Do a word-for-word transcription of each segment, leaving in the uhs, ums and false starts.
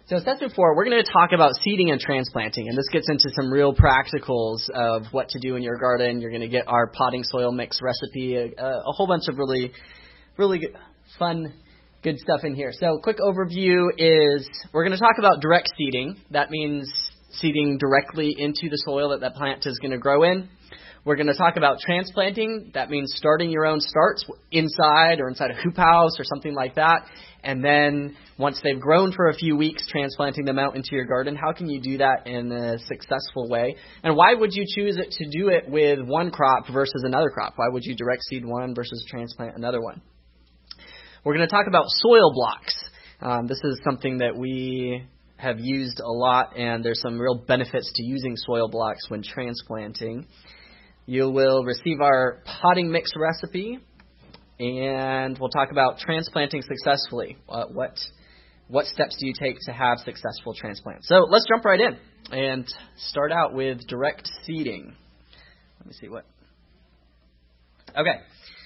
So session four, we're going to talk about seeding and transplanting, and this gets into some real practicals of what to do in your garden. You're going to get our potting soil mix recipe, a, a whole bunch of really, really good, fun, good stuff in here. So quick overview is we're going to talk about direct seeding. That means seeding directly into the soil that that plant is going to grow in. We're going to talk about transplanting. That means starting your own starts inside or inside a hoop house or something like that. And then once they've grown for a few weeks, transplanting them out into your garden. How can you do that in a successful way? And why would you choose it to do it with one crop versus another crop? Why would you direct seed one versus transplant another one? We're going to talk about soil blocks. Um, this is something that we have used a lot, and there's some real benefits to using soil blocks when transplanting. You will receive our potting mix recipe, and we'll talk about transplanting successfully. Uh, what what steps do you take to have successful transplants? So let's jump right in and start out with direct seeding. Let me see what. Okay.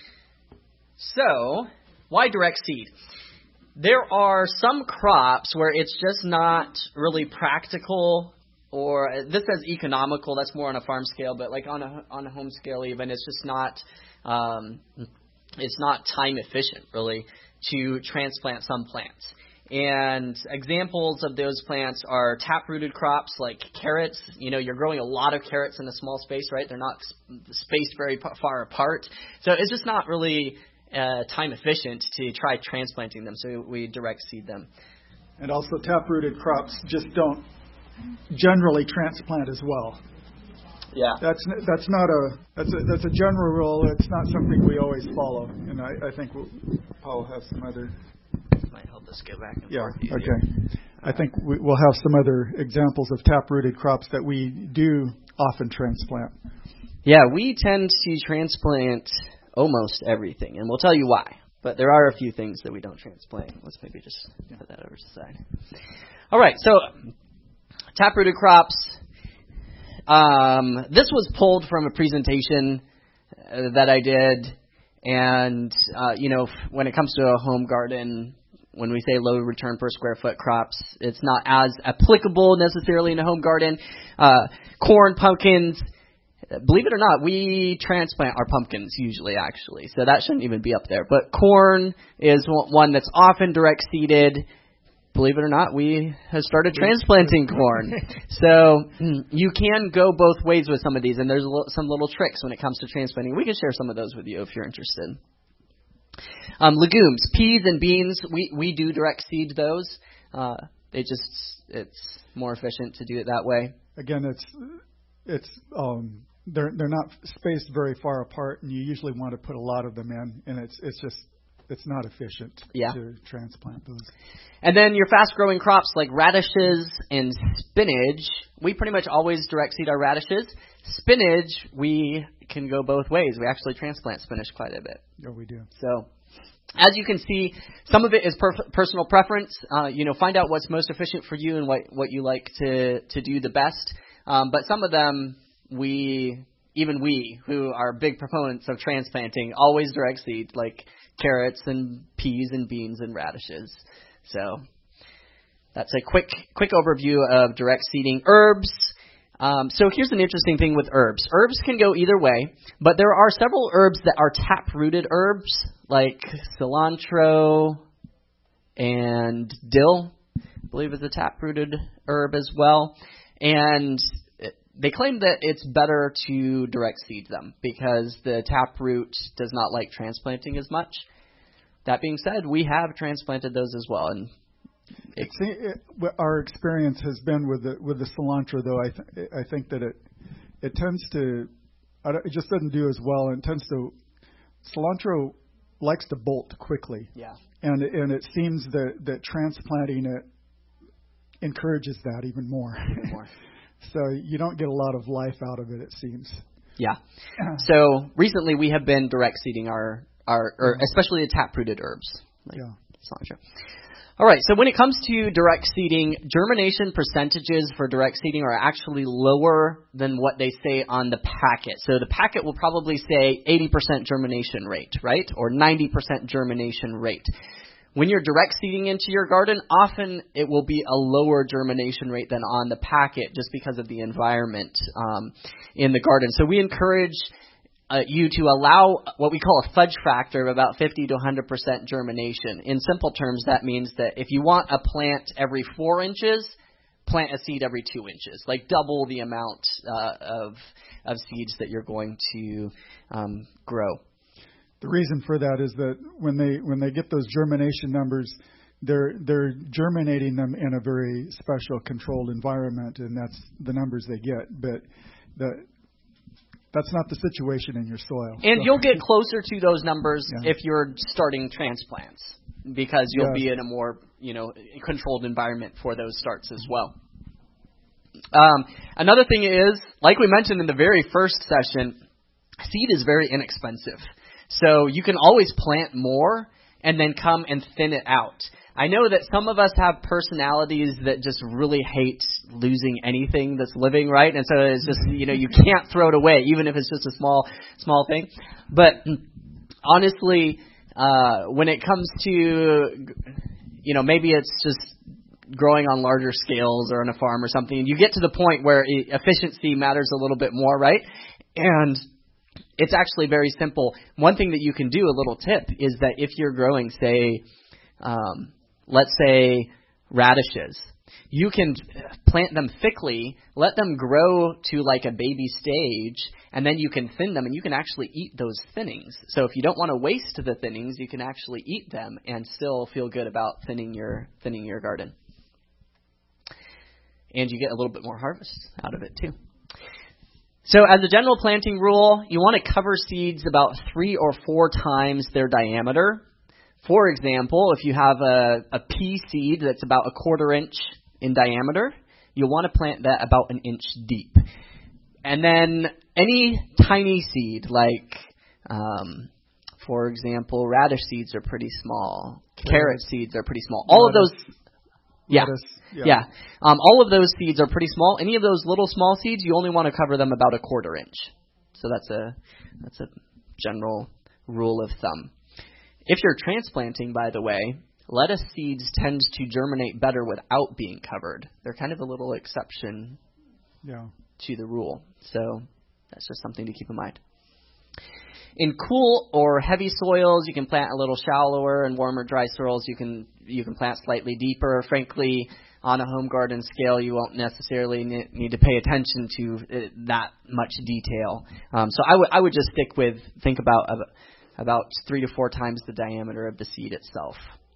So why direct seed? There are some crops where it's just not really practical. Or this says economical, that's more on a farm scale, but like on a on a home scale even, it's just not um, it's not time efficient really to transplant some plants. And examples of those plants are tap-rooted crops like carrots. You know, you're growing a lot of carrots in a small space, right? They're not spaced very far apart, so it's just not really uh, time efficient to try transplanting them. So we direct seed them. And also, tap-rooted crops just don't generally transplant as well. Yeah, that's that's not a that's a that's a general rule. It's not something we always follow, and I, I think we'll, Paul has some other. Might help us go back and yeah, forth. Yeah. Okay. I think we, we'll have some other examples of tap-rooted crops that we do often transplant. Yeah, we tend to transplant almost everything, and we'll tell you why. But there are a few things that we don't transplant. Let's maybe just put that over to the side. All right, so. Tap-rooted crops. Um, this was pulled from a presentation uh, that I did. And, uh, you know, when it comes to a home garden, when we say low return per square foot crops, it's not as applicable necessarily in a home garden. Uh, corn, pumpkins, believe it or not, we transplant our pumpkins usually, actually. So that shouldn't even be up there. But corn is one that's often direct seeded. Believe it or not, we have started transplanting corn. So you can go both ways with some of these, and there's some little tricks when it comes to transplanting. We can share some of those with you if you're interested. Um, legumes, peas and beans, we, we do direct seed those. Uh, it just it's more efficient to do it that way. Again, it's it's um, they're they're not spaced very far apart, and you usually want to put a lot of them in, and it's it's just. It's not efficient yeah. to transplant those. And then your fast-growing crops like radishes and spinach, we pretty much always direct seed our radishes. Spinach, we can go both ways. We actually transplant spinach quite a bit. Yeah, we do. So as you can see, some of it is per- personal preference. Uh, you know, find out what's most efficient for you and what, what you like to, to do the best. Um, but some of them, we, even we, who are big proponents of transplanting, always direct seed, like carrots and peas and beans and radishes. So that's a quick quick overview of direct seeding. Herbs. Um, so here's an interesting thing with herbs. Herbs can go either way, but there are several herbs that are tap-rooted herbs, like cilantro and dill, I believe is a tap-rooted herb as well. And they claim that it's better to direct seed them because the taproot does not like transplanting as much. That being said, we have transplanted those as well. And it, it, it, our experience has been with the with the cilantro, though. I th- I think that it it tends to it just doesn't do as well. And it tends to cilantro likes to bolt quickly. Yeah. And and it seems that that transplanting it encourages that even more. Even more. So you don't get a lot of life out of it, it seems. Yeah. So recently we have been direct seeding our, our or especially the tap-rooted herbs. Like yeah. cilantro. All right. So when it comes to direct seeding, germination percentages for direct seeding are actually lower than what they say on the packet. So the packet will probably say eighty percent germination rate, right? Or ninety percent germination rate. When you're direct seeding into your garden, often it will be a lower germination rate than on the packet just because of the environment um, in the garden. So we encourage uh, you to allow what we call a fudge factor of about fifty to one hundred percent germination. In simple terms, that means that if you want a plant every four inches, plant a seed every two inches, like double the amount uh, of of seeds that you're going to um, grow. The reason for that is that when they when they get those germination numbers, they're they're germinating them in a very special controlled environment, and that's the numbers they get. But the that's not the situation in your soil. And so. You'll get closer to those numbers yeah. if you're starting transplants, because you'll yes. be in a more you know controlled environment for those starts as well. Um, another thing is, like we mentioned in the very first session, seed is very inexpensive. So you can always plant more and then come and thin it out. I know that some of us have personalities that just really hate losing anything that's living, right? And so it's just, you know, you can't throw it away, even if it's just a small, small thing. But honestly, uh, when it comes to, you know, maybe it's just growing on larger scales or on a farm or something, you get to the point where efficiency matters a little bit more, right? And it's actually very simple. One thing that you can do, a little tip, is that if you're growing, say, um, let's say radishes, you can plant them thickly, let them grow to like a baby stage, and then you can thin them, and you can actually eat those thinnings. So if you don't want to waste the thinnings, you can actually eat them and still feel good about thinning your thinning your garden. And you get a little bit more harvest out of it too. So as a general planting rule, you want to cover seeds about three or four times their diameter. For example, if you have a, a pea seed that's about a quarter inch in diameter, you'll want to plant that about an inch deep. And then any tiny seed, like, um, for example, radish seeds are pretty small. Carrot, Carrot seeds are pretty small. All Lettuce. of those... Yeah, yeah. yeah. Um, all of those seeds are pretty small. Any of those little small seeds, you only want to cover them about a quarter inch. So that's a that's a general rule of thumb. If you're transplanting, by the way, lettuce seeds tend to germinate better without being covered. They're kind of a little exception yeah. to the rule. So that's just something to keep in mind. In cool or heavy soils, you can plant a little shallower. In warmer, dry soils, you can you can plant slightly deeper. Frankly, on a home garden scale, you won't necessarily need to pay attention to that much detail. Um, so I would I would just stick with think about about three to four times the diameter of the seed itself.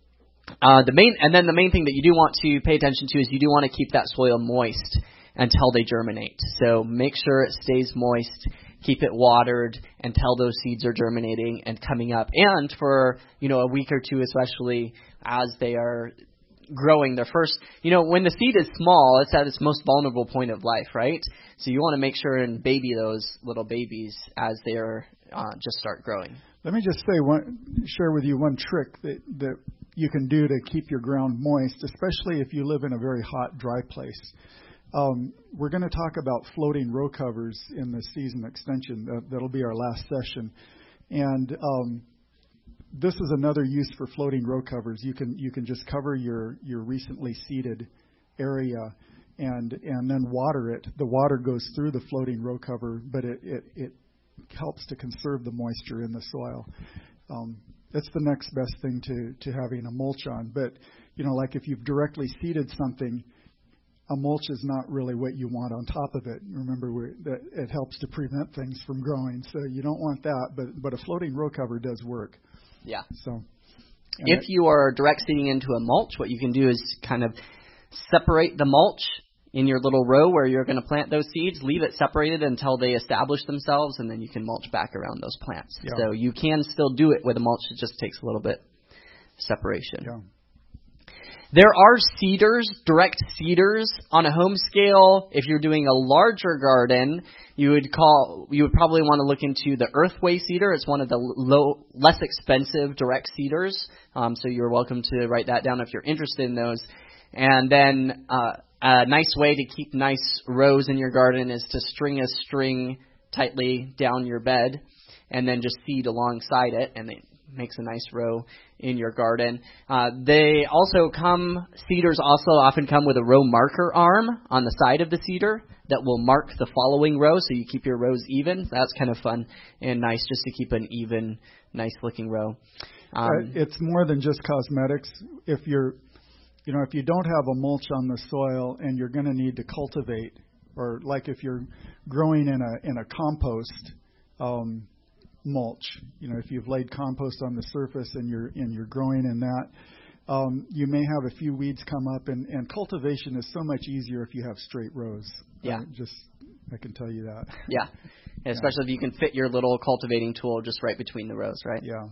Uh, the main and then the main thing that you do want to pay attention to is you do want to keep that soil moist until they germinate. So make sure it stays moist. Keep it watered until those seeds are germinating and coming up. And for, you know, a week or two, especially as they are growing their first, you know, when the seed is small, it's at its most vulnerable point of life, right? So you want to make sure and baby those little babies as they are uh, just start growing. Let me just say one, share with you one trick that, that you can do to keep your ground moist, especially if you live in a very hot, dry place. Um, we're going to talk about floating row covers in the season extension. That, that'll be our last session. And um, this is another use for floating row covers. You can you can just cover your, your recently seeded area and and then water it. The water goes through the floating row cover, but it, it, it helps to conserve the moisture in the soil. Um, that's the next best thing to, to having a mulch on. But, you know, like if you've directly seeded something, a mulch is not really what you want on top of it. Remember, we're, that it helps to prevent things from growing, so you don't want that. But but a floating row cover does work. Yeah. So if it, you are direct seeding into a mulch, what you can do is kind of separate the mulch in your little row where you're going to plant those seeds. Leave it separated until they establish themselves, and then you can mulch back around those plants. Yeah. So you can still do it with a mulch. It just takes a little bit separation. Yeah. There are seeders, direct seeders on a home scale. If you're doing a larger garden, you would call you would probably want to look into the Earthway seeder. It's one of the low, less expensive direct seeders. Um, so you're welcome to write that down if you're interested in those. And then uh, a nice way to keep nice rows in your garden is to string a string tightly down your bed, and then just seed alongside it, and it makes a nice row in your garden. Uh, they also come, cedars also often come with a row marker arm on the side of the cedar that will mark the following row, so you keep your rows even. That's kind of fun and nice just to keep an even, nice-looking row. Um, uh, it's more than just cosmetics. If you're, you know, if you don't have a mulch on the soil and you're going to need to cultivate, or like if you're growing in a in a compost um, mulch, you know, if you've laid compost on the surface and you're and you're growing in that. Um, you may have a few weeds come up, and, and cultivation is so much easier if you have straight rows. Yeah. Uh, just, I can tell you that. Yeah. yeah. Especially if you can fit your little cultivating tool just right between the rows, right? Yeah.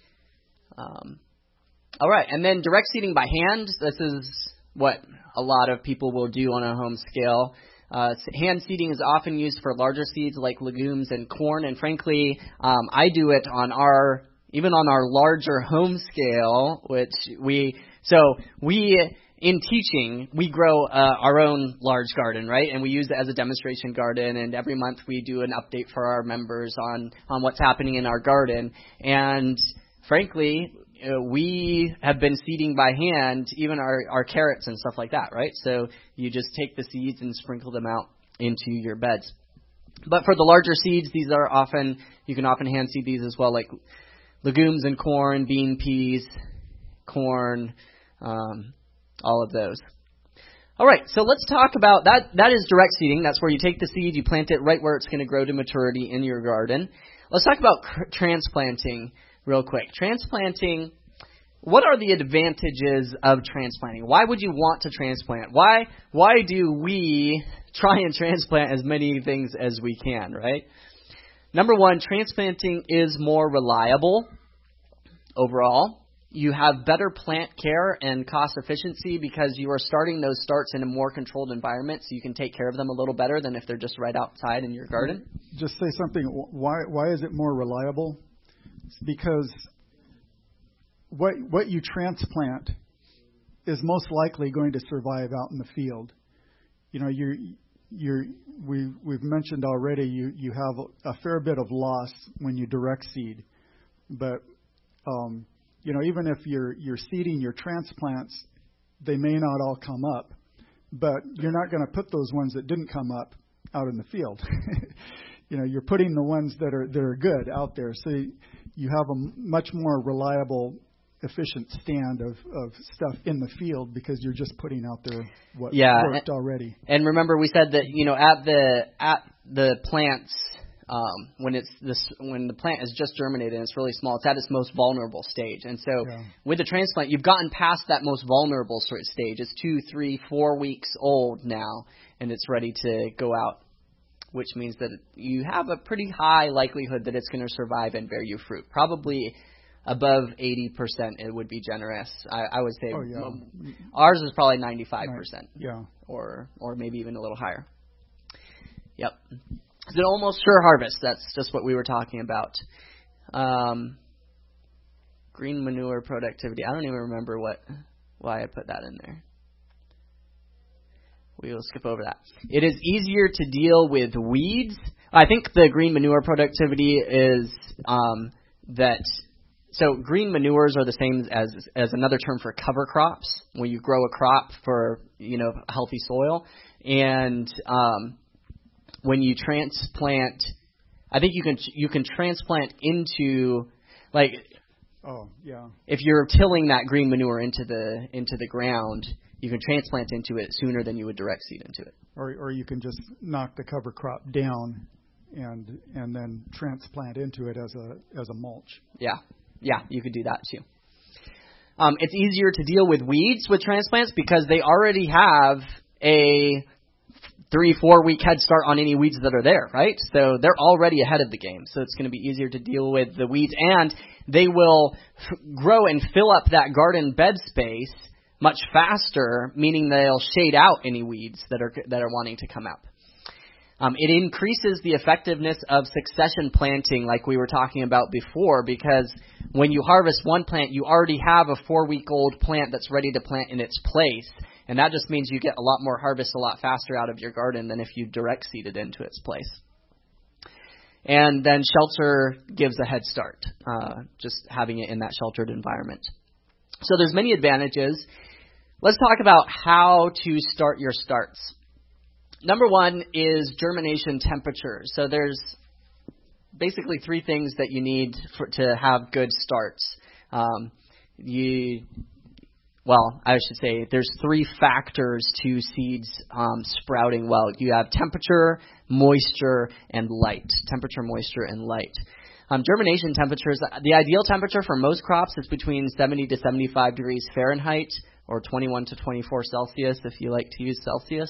Um, all right. And then direct seeding by hand. This is what a lot of people will do on a home scale. Uh, hand seeding is often used for larger seeds like legumes and corn. And frankly, um, I do it on our Even on our larger home scale, which we, so we, in teaching, we grow uh, our own large garden, right? And we use it as a demonstration garden, and every month we do an update for our members on, on what's happening in our garden. And frankly, uh, we have been seeding by hand, even our, our carrots and stuff like that, right? So you just take the seeds and sprinkle them out into your beds. But for the larger seeds, these are often, you can often hand seed these as well, like legumes and corn, bean, peas, corn, um, all of those. All right, so let's talk about that. That is direct seeding. That's where you take the seed, you plant it right where it's going to grow to maturity in your garden. Let's talk about cr- transplanting real quick. Transplanting, what are the advantages of transplanting? Why would you want to transplant? Why, why do we try and transplant as many things as we can, right? Number one, transplanting is more reliable overall. You have better plant care and cost efficiency because you are starting those starts in a more controlled environment, so you can take care of them a little better than if they're just right outside in your garden. Just say something. Why why is it more reliable? It's because what what you transplant is most likely going to survive out in the field. You know, you're you're we we've mentioned already you you have a fair bit of loss when you direct seed, but um, you know, even if you're you're seeding your transplants, they may not all come up, but you're not going to put those ones that didn't come up out in the field. You know, you're putting the ones that are that are good out there, so you have a much more reliable, efficient stand of, of stuff in the field because you're just putting out there what yeah, worked already. And remember, we said that, you know, at the at the plants. Um, when it's this, when the plant is just germinated and it's really small, it's at its most vulnerable stage. And so yeah. with the transplant, you've gotten past that most vulnerable sort of stage. It's two, three, four weeks old now, and it's ready to go out, which means that you have a pretty high likelihood that it's going to survive and bear you fruit. Probably above eighty percent, it would be generous. I, I would say oh, yeah. ours is probably ninety-five percent. Yeah. Or, or maybe even a little higher. Yep. It's an almost sure harvest. That's just what we were talking about. Um, green manure productivity. I don't even remember what why I put that in there. We will skip over that. It is easier to deal with weeds. I think the green manure productivity is um, that. So green manures are the same as as another term for cover crops, when you grow a crop for, you know, healthy soil. And um, when you transplant, I think you can you can transplant into, like, oh yeah, if you're tilling that green manure into the into the ground, you can transplant into it sooner than you would direct seed into it. Or or you can just knock the cover crop down and and then transplant into it as a as a mulch. Yeah, yeah, you could do that too. Um, it's easier to deal with weeds with transplants because they already have a three, four week head start on any weeds that are there, right? So they're already ahead of the game. So it's going to be easier to deal with the weeds, and they will f- grow and fill up that garden bed space much faster, meaning they'll shade out any weeds that are that are wanting to come up. Um, it increases the effectiveness of succession planting, like we were talking about before, because when you harvest one plant, you already have a four-week-old plant that's ready to plant in its place. And that just means you get a lot more harvest a lot faster out of your garden than if you direct seeded into its place. And then shelter gives a head start, uh, just having it in that sheltered environment. So there's many advantages. Let's talk about how to start your starts. Number one is germination temperature. So there's basically three things that you need for, to have good starts. Um, you, well, I should say there's three factors to seeds um, sprouting well. You have temperature, moisture, and light. Temperature, moisture, and light. Um, germination temperatures, the ideal temperature for most crops is between seventy to seventy-five degrees Fahrenheit or twenty-one to twenty-four Celsius if you like to use Celsius.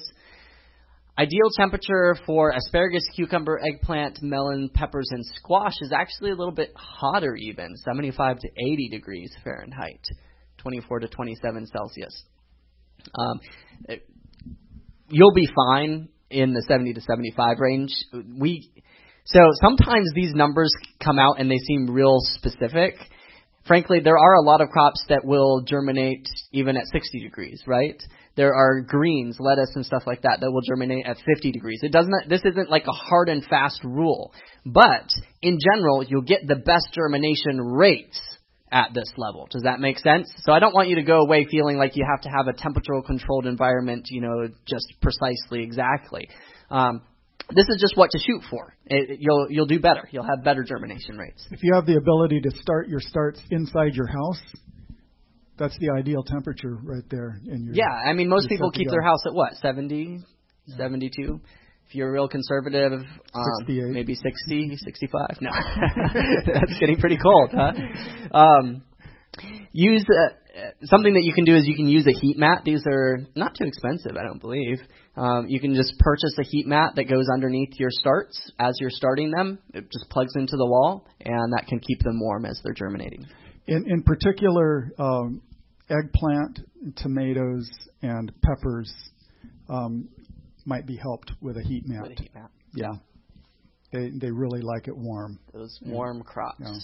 Ideal temperature for asparagus, cucumber, eggplant, melon, peppers, and squash is actually a little bit hotter even, seventy-five to eighty degrees Fahrenheit, twenty-four to twenty-seven Celsius. Um, it, you'll be fine in the seventy to seventy-five range. We So sometimes these numbers come out and they seem real specific. Frankly, there are a lot of crops that will germinate even at sixty degrees, right? There are greens, lettuce, and stuff like that that will germinate at fifty degrees. It doesn't. This isn't like a hard and fast rule, but in general, you'll get the best germination rates at this level. Does that make sense? So I don't want you to go away feeling like you have to have a temperature-controlled environment, you know, just precisely exactly. Um, This is just what to shoot for. It, you'll you'll do better. You'll have better germination rates. If you have the ability to start your starts inside your house, that's the ideal temperature right there. In your, yeah, I mean, most people keep their go. house at what, seventy, yeah. seventy-two? If you're real conservative, um, maybe sixty, sixty-five. No, that's getting pretty cold, huh? Um, use uh, something that you can do is you can use a heat mat. These are not too expensive, I don't believe. Um, you can just purchase a heat mat that goes underneath your starts as you're starting them. It just plugs into the wall, and that can keep them warm as they're germinating. In, in particular, um, eggplant, tomatoes, and peppers um, might be helped with a heat mat. With a heat mat. Yeah. They they really like it warm. Those warm crops. Yeah.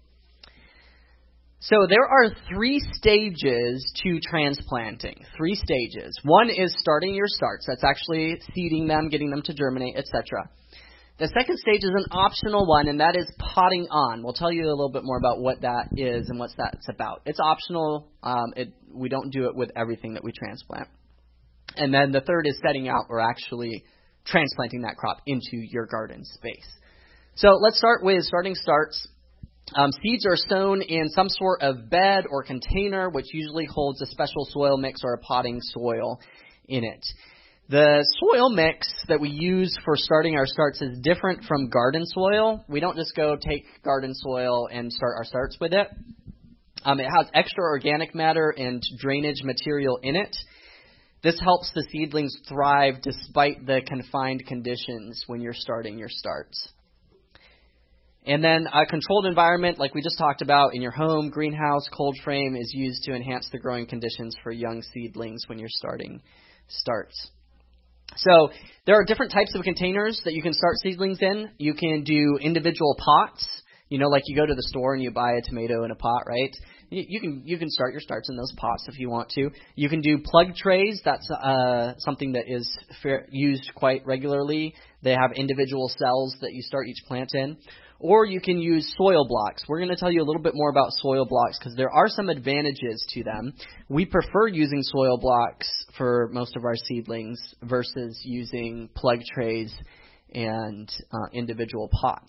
So there are three stages to transplanting. Three stages. One is starting your starts. That's actually seeding them, getting them to germinate, et cetera. The second stage is an optional one, and that is potting on. We'll tell you a little bit more about what that is and what that's about. It's optional. Um, it, we don't do it with everything that we transplant. And then the third is setting out or actually transplanting that crop into your garden space. So let's start with starting starts. Um, seeds are sown in some sort of bed or container, which usually holds a special soil mix or a potting soil in it. The soil mix that we use for starting our starts is different from garden soil. We don't just go take garden soil and start our starts with it. Um, it has extra organic matter and drainage material in it. This helps the seedlings thrive despite the confined conditions when you're starting your starts. And then a controlled environment, like we just talked about, in your home, greenhouse, cold frame, is used to enhance the growing conditions for young seedlings when you're starting starts. So there are different types of containers that you can start seedlings in. You can do individual pots. You know, like you go to the store and you buy a tomato in a pot, right? You, you can you can start your starts in those pots if you want to. You can do plug trays. That's uh, something that is fair, used quite regularly. They have individual cells that you start each plant in. Or you can use soil blocks. We're going to tell you a little bit more about soil blocks because there are some advantages to them. We prefer using soil blocks for most of our seedlings versus using plug trays and uh, individual pots.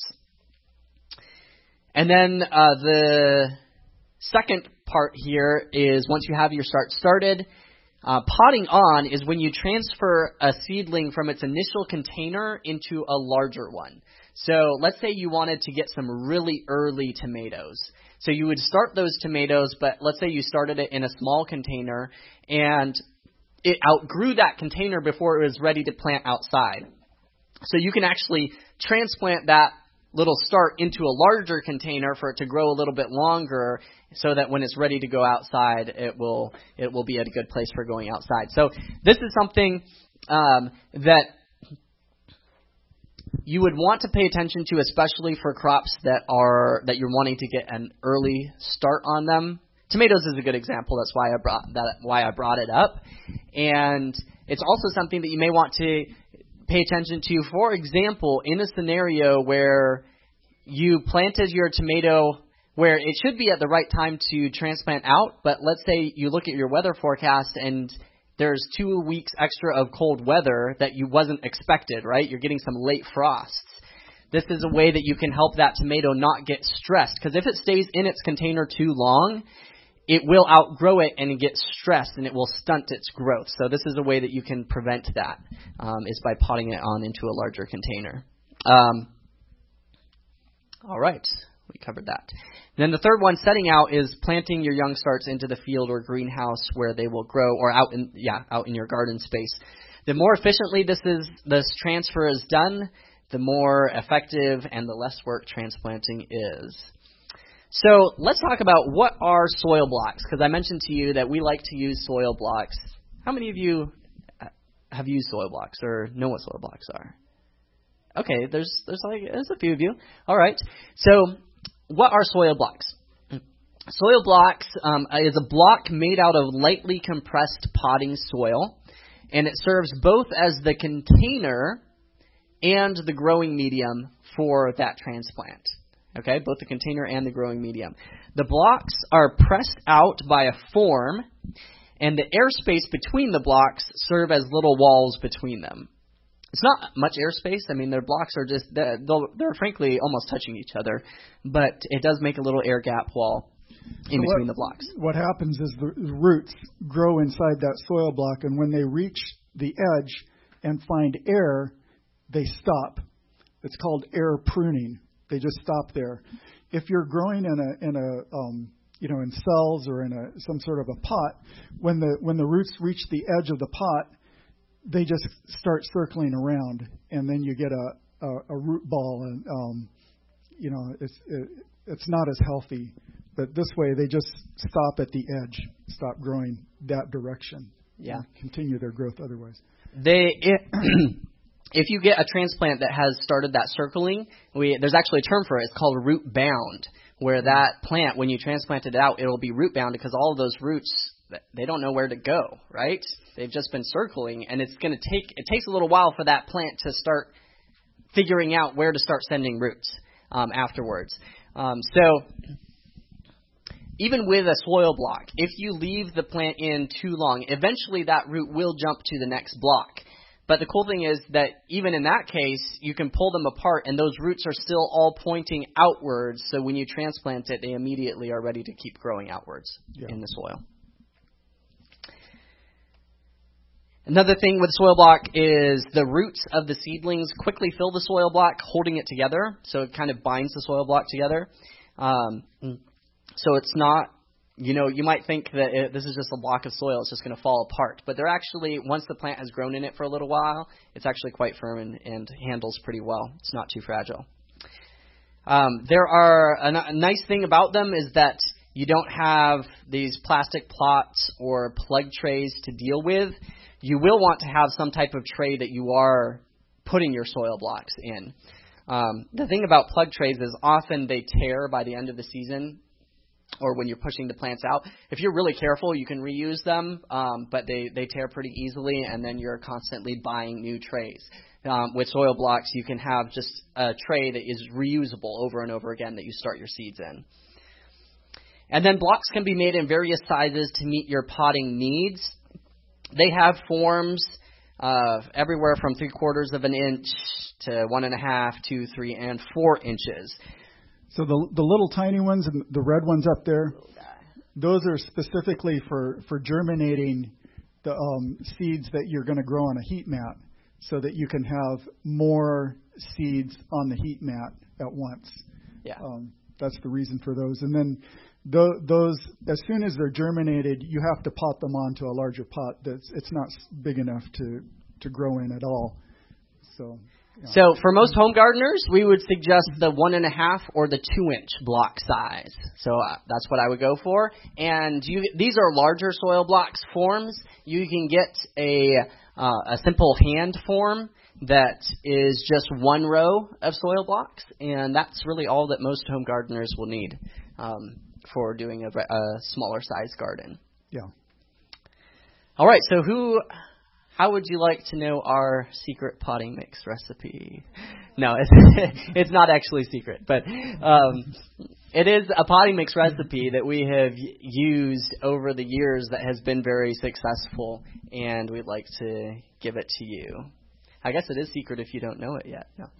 And then uh, the second part here is once you have your start started, uh, potting on is when you transfer a seedling from its initial container into a larger one. So let's say you wanted to get some really early tomatoes. So you would start those tomatoes, but let's say you started it in a small container and it outgrew that container before it was ready to plant outside. So you can actually transplant that little start into a larger container for it to grow a little bit longer so that when it's ready to go outside, it will it will be at a good place for going outside. So this is something um, that you would want to pay attention to, especially for crops that are that you're wanting to get an early start on them. Tomatoes is a good example. That's why I brought that why I brought it up. And it's also something that you may want to pay attention to. For example, in a scenario where you planted your tomato where it should be at the right time to transplant out, but let's say you look at your weather forecast and there's two weeks extra of cold weather that you wasn't expected, right? You're getting some late frosts. This is a way that you can help that tomato not get stressed, because if it stays in its container too long, it will outgrow it and get stressed, and it will stunt its growth. So this is a way that you can prevent that, um, is by potting it on into a larger container. Um, all right, we covered that. Then the third one, setting out, is planting your young starts into the field or greenhouse where they will grow, or out in yeah out in your garden space. The more efficiently this is this transfer is done, the more effective and the less work transplanting is. So let's talk about what are soil blocks, because I mentioned to you that we like to use soil blocks. How many of you have used soil blocks or know what soil blocks are? Okay, there's there's like there's a few of you. All right. So what are soil blocks? Soil blocks um, is a block made out of lightly compressed potting soil, and it serves both as the container and the growing medium for that transplant. Okay, both the container and the growing medium. The blocks are pressed out by a form, and the airspace between the blocks serve as little walls between them. It's not much airspace. I mean, their blocks are just, they're, they're frankly almost touching each other, but it does make a little air gap wall in so between what, the blocks. What happens is the roots grow inside that soil block, and when they reach the edge and find air, they stop. It's called air pruning. They just stop there. If you're growing in a in a um, you know in cells or in a some sort of a pot, when the when the roots reach the edge of the pot, they just start circling around, and then you get a a, a root ball, and um, you know it's it, it's not as healthy. But this way, they just stop at the edge, stop growing that direction. Yeah, continue their growth otherwise. They. It If you get a transplant that has started that circling, we, there's actually a term for it. It's called root bound, where that plant, when you transplant it out, it will be root bound because all of those roots, they don't know where to go, right? They've just been circling, and it's going to take, it takes a little while for that plant to start figuring out where to start sending roots um, afterwards. Um, so even with a soil block, if you leave the plant in too long, eventually that root will jump to the next block. But the cool thing is that even in that case, you can pull them apart, and those roots are still all pointing outwards. So when you transplant it, they immediately are ready to keep growing outwards yeah. in the soil. Another thing with soil block is the roots of the seedlings quickly fill the soil block, holding it together. So it kind of binds the soil block together. Um, so it's not... You know, you might think that it, this is just a block of soil. It's just going to fall apart. But they're actually, once the plant has grown in it for a little while, it's actually quite firm and, and handles pretty well. It's not too fragile. Um, there are a, a nice thing about them is that you don't have these plastic plots or plug trays to deal with. You will want to have some type of tray that you are putting your soil blocks in. Um, the thing about plug trays is often they tear by the end of the season, or when you're pushing the plants out. If you're really careful, you can reuse them, um, but they, they tear pretty easily, and then you're constantly buying new trays. Um, with soil blocks, you can have just a tray that is reusable over and over again that you start your seeds in. And then blocks can be made in various sizes to meet your potting needs. They have forms uh, everywhere from three quarters of an inch to one and a half, two, three, and four inches. So the the little tiny ones and the red ones up there, those are specifically for, for germinating the um, seeds that you're going to grow on a heat mat, so that you can have more seeds on the heat mat at once. Yeah, um, that's the reason for those. And then th- those, as soon as they're germinated, you have to pot them onto a larger pot that's it's not big enough to, to grow in at all. So. Yeah. So for most home gardeners, we would suggest the one and a half or the two inch block size. So uh, that's what I would go for. And you, these are larger soil blocks forms. You can get a uh, a simple hand form that is just one row of soil blocks, and that's really all that most home gardeners will need um, for doing a, a smaller size garden. Yeah. All right. So who? How would you like to know our secret potting mix recipe? No, it's it's not actually secret, but um, it is a potting mix recipe that we have used over the years that has been very successful, and we'd like to give it to you. I guess it is secret if you don't know it yet. No.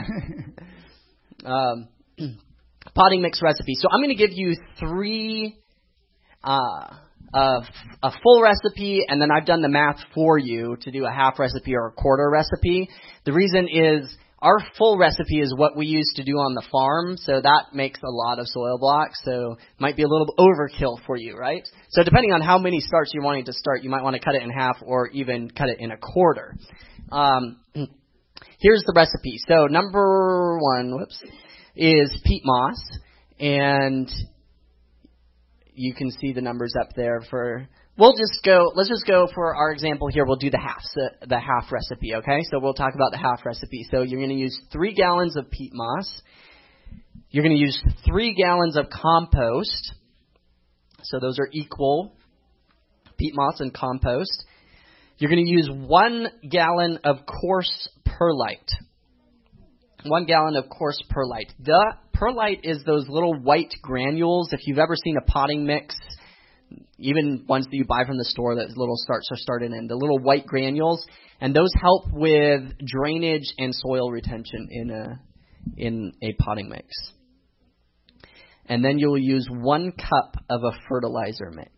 um, potting mix recipe. So I'm going to give you three. Uh, A, a full recipe, and then I've done the math for you to do a half recipe or a quarter recipe. The reason is our full recipe is what we used to do on the farm, so that makes a lot of soil blocks, so might be a little overkill for you, right? So depending on how many starts you're wanting to start, you might want to cut it in half or even cut it in a quarter. Um, here's the recipe. So number one, whoops, is peat moss, and you can see the numbers up there for, we'll just go, let's just go for our example here. We'll do the half, so the half recipe, okay? So we'll talk about the half recipe. So you're going to use three gallons of peat moss. You're going to use three gallons of compost. So those are equal, peat moss and compost. You're going to use one gallon of coarse perlite. One gallon of coarse perlite. The perlite is those little white granules. If you've ever seen a potting mix, even ones that you buy from the store that little starts are started in, the little white granules, and those help with drainage and soil retention in a in a potting mix. And then you'll use one cup of a fertilizer mix.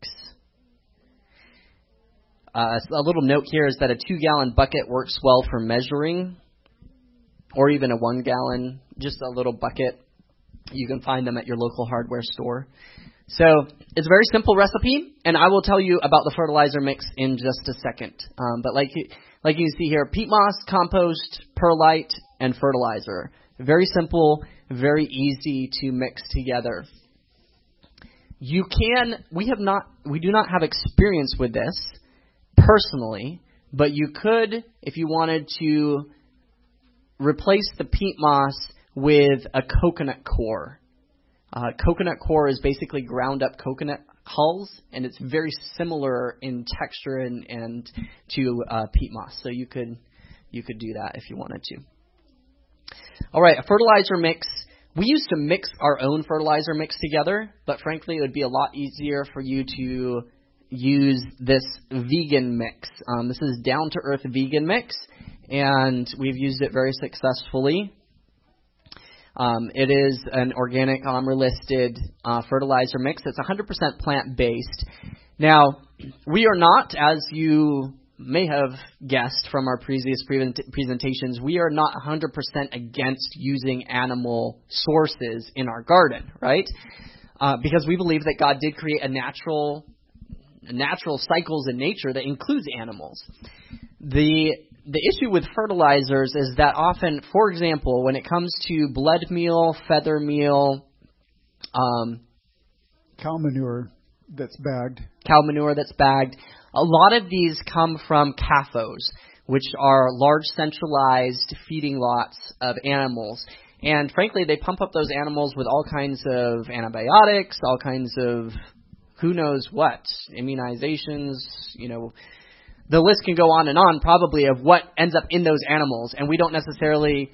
Uh, a little note here is that a two-gallon bucket works well for measuring, or even a one-gallon, just a little bucket. You can find them at your local hardware store. So it's a very simple recipe, and I will tell you about the fertilizer mix in just a second. Um, but like like you can see here, peat moss, compost, perlite, and fertilizer. Very simple, very easy to mix together. You can, we have not, we do not have experience with this personally, but you could, if you wanted to, replace the peat moss with a coconut core. Uh, coconut core is basically ground up coconut hulls, and it's very similar in texture and, and to uh, peat moss. So you could you could do that if you wanted to. All right, a fertilizer mix. We used to mix our own fertilizer mix together, but frankly, it would be a lot easier for you to use this vegan mix. Um, this is Down to Earth vegan mix, and we've used it very successfully. Um, it is an organic, O M R-listed uh, fertilizer mix. It's one hundred percent plant-based. Now, we are not, as you may have guessed from our previous pre- presentations, we are not one hundred percent against using animal sources in our garden, right? Uh, because we believe that God did create a natural, natural cycles in nature that includes animals. The The issue with fertilizers is that often, for example, when it comes to blood meal, feather meal, um, cow manure that's bagged, cow manure that's bagged, a lot of these come from C A F Os, which are large centralized feeding lots of animals. And frankly, they pump up those animals with all kinds of antibiotics, all kinds of who knows what, immunizations, you know. The list can go on and on probably of what ends up in those animals, and we don't necessarily,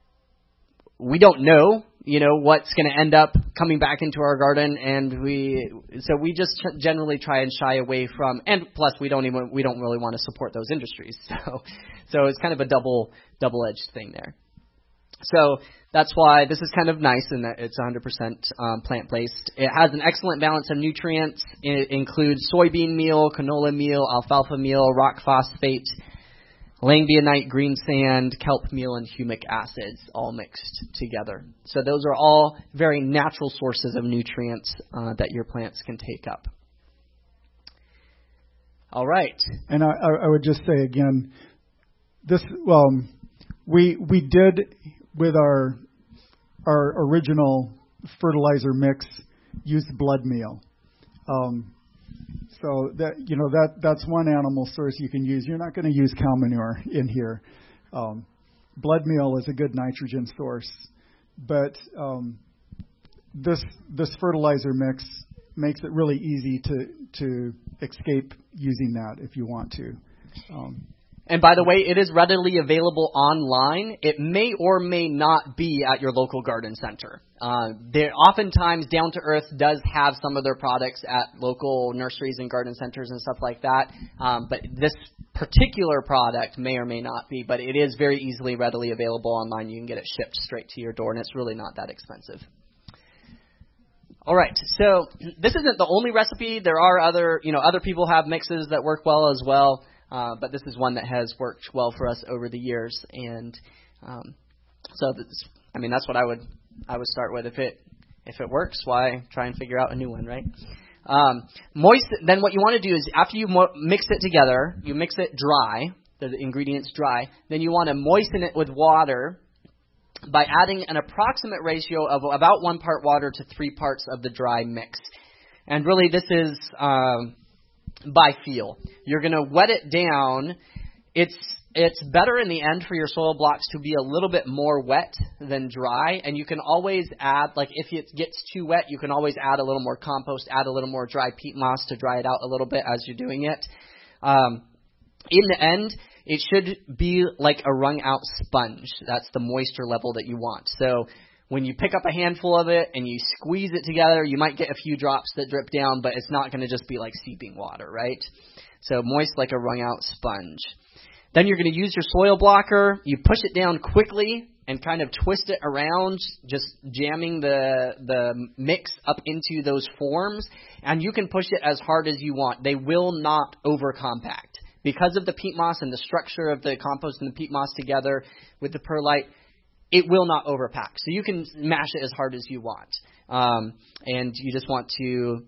we don't know, you know, what's going to end up coming back into our garden, and we, so we just generally try and shy away from, and plus we don't even, we don't really want to support those industries, so, so it's kind of a double, double-edged thing there. So that's why this is kind of nice in that it's one hundred percent um, plant-based. It has an excellent balance of nutrients. It includes soybean meal, canola meal, alfalfa meal, rock phosphate, langbionite, green sand, kelp meal, and humic acids all mixed together. So those are all very natural sources of nutrients uh, that your plants can take up. All right. And I, I would just say again, this well, we we did. With our our original fertilizer mix, used blood meal. Um, so that you know that that's one animal source you can use. You're not going to use cow manure in here. Um, blood meal is a good nitrogen source, but um, this this fertilizer mix makes it really easy to to escape using that if you want to. Um, And by the way, it is readily available online. It may or may not be at your local garden center. Uh, there, oftentimes, Down to Earth does have some of their products at local nurseries and garden centers and stuff like that. Um, but this particular product may or may not be. But it is very easily, readily available online. You can get it shipped straight to your door, and it's really not that expensive. All right, so this isn't the only recipe. There are other, you know, other people have mixes that work well as well. Uh, but this is one that has worked well for us over the years, and um, so this, I mean that's what I would I would start with. If it if it works, why try and figure out a new one, right? Um, moist. Then what you want to do is after you mo- mix it together, you mix it dry, the, the ingredients dry. Then you want to moisten it with water by adding an approximate ratio of about one part water to three parts of the dry mix. And really, this is um, by feel. You're going to wet it down. It's it's better in the end for your soil blocks to be a little bit more wet than dry, and you can always add, like if it gets too wet, you can always add a little more compost, add a little more dry peat moss to dry it out a little bit as you're doing it. Um, in the end, it should be like a wrung out sponge. That's the moisture level that you want. So when you pick up a handful of it and you squeeze it together, you might get a few drops that drip down, but it's not going to just be like seeping water, right? So moist like a wrung out sponge. Then you're going to use your soil blocker. You push it down quickly and kind of twist it around, just jamming the the mix up into those forms. And you can push it as hard as you want. They will not overcompact. Because of the peat moss and the structure of the compost and the peat moss together with the perlite, it will not overpack. So you can mash it as hard as you want. Um, and you just want to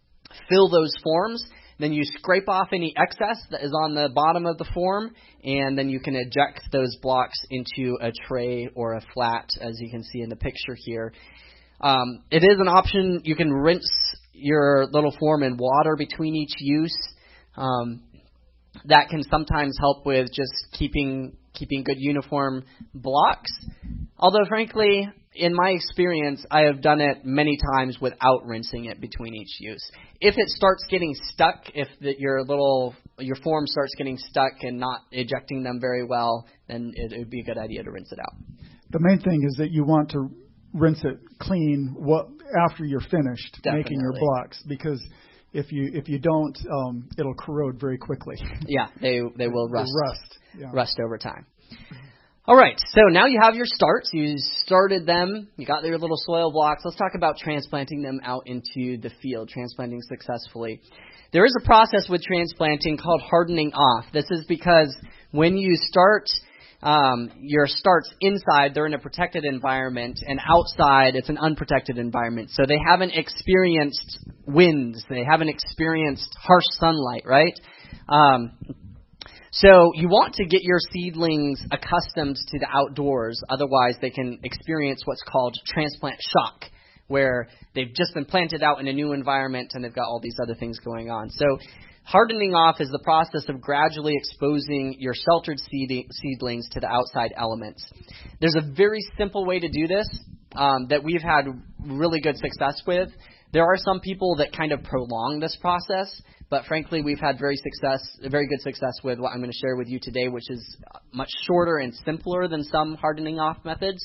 fill those forms. Then you scrape off any excess that is on the bottom of the form, and then you can eject those blocks into a tray or a flat, as you can see in the picture here. Um, it is an option. You can rinse your little form in water between each use. Um, that can sometimes help with just keeping keeping good uniform blocks. Although, frankly, in my experience, I have done it many times without rinsing it between each use. If it starts getting stuck, if the, your little your form starts getting stuck and not ejecting them very well, then it, it would be a good idea to rinse it out. The main thing is that you want to rinse it clean what, after you're finished Definitely. making your blocks, because if you if you don't, um, it'll corrode very quickly. Yeah, they they will rust rust yeah. rust over time. All right, so now you have your starts. You started them. You got your little soil blocks. Let's talk about transplanting them out into the field, transplanting successfully. There is a process with transplanting called hardening off. This is because when you start um, your starts inside, they're in a protected environment, and outside, it's an unprotected environment. So they haven't experienced winds. They haven't experienced harsh sunlight, right? Um So you want to get your seedlings accustomed to the outdoors. Otherwise, they can experience what's called transplant shock, where they've just been planted out in a new environment and they've got all these other things going on. So hardening off is the process of gradually exposing your sheltered seedlings to the outside elements. There's a very simple way to do this um, that we've had really good success with. There are some people that kind of prolong this process, but frankly, we've had very success, very good success with what I'm going to share with you today, which is much shorter and simpler than some hardening off methods.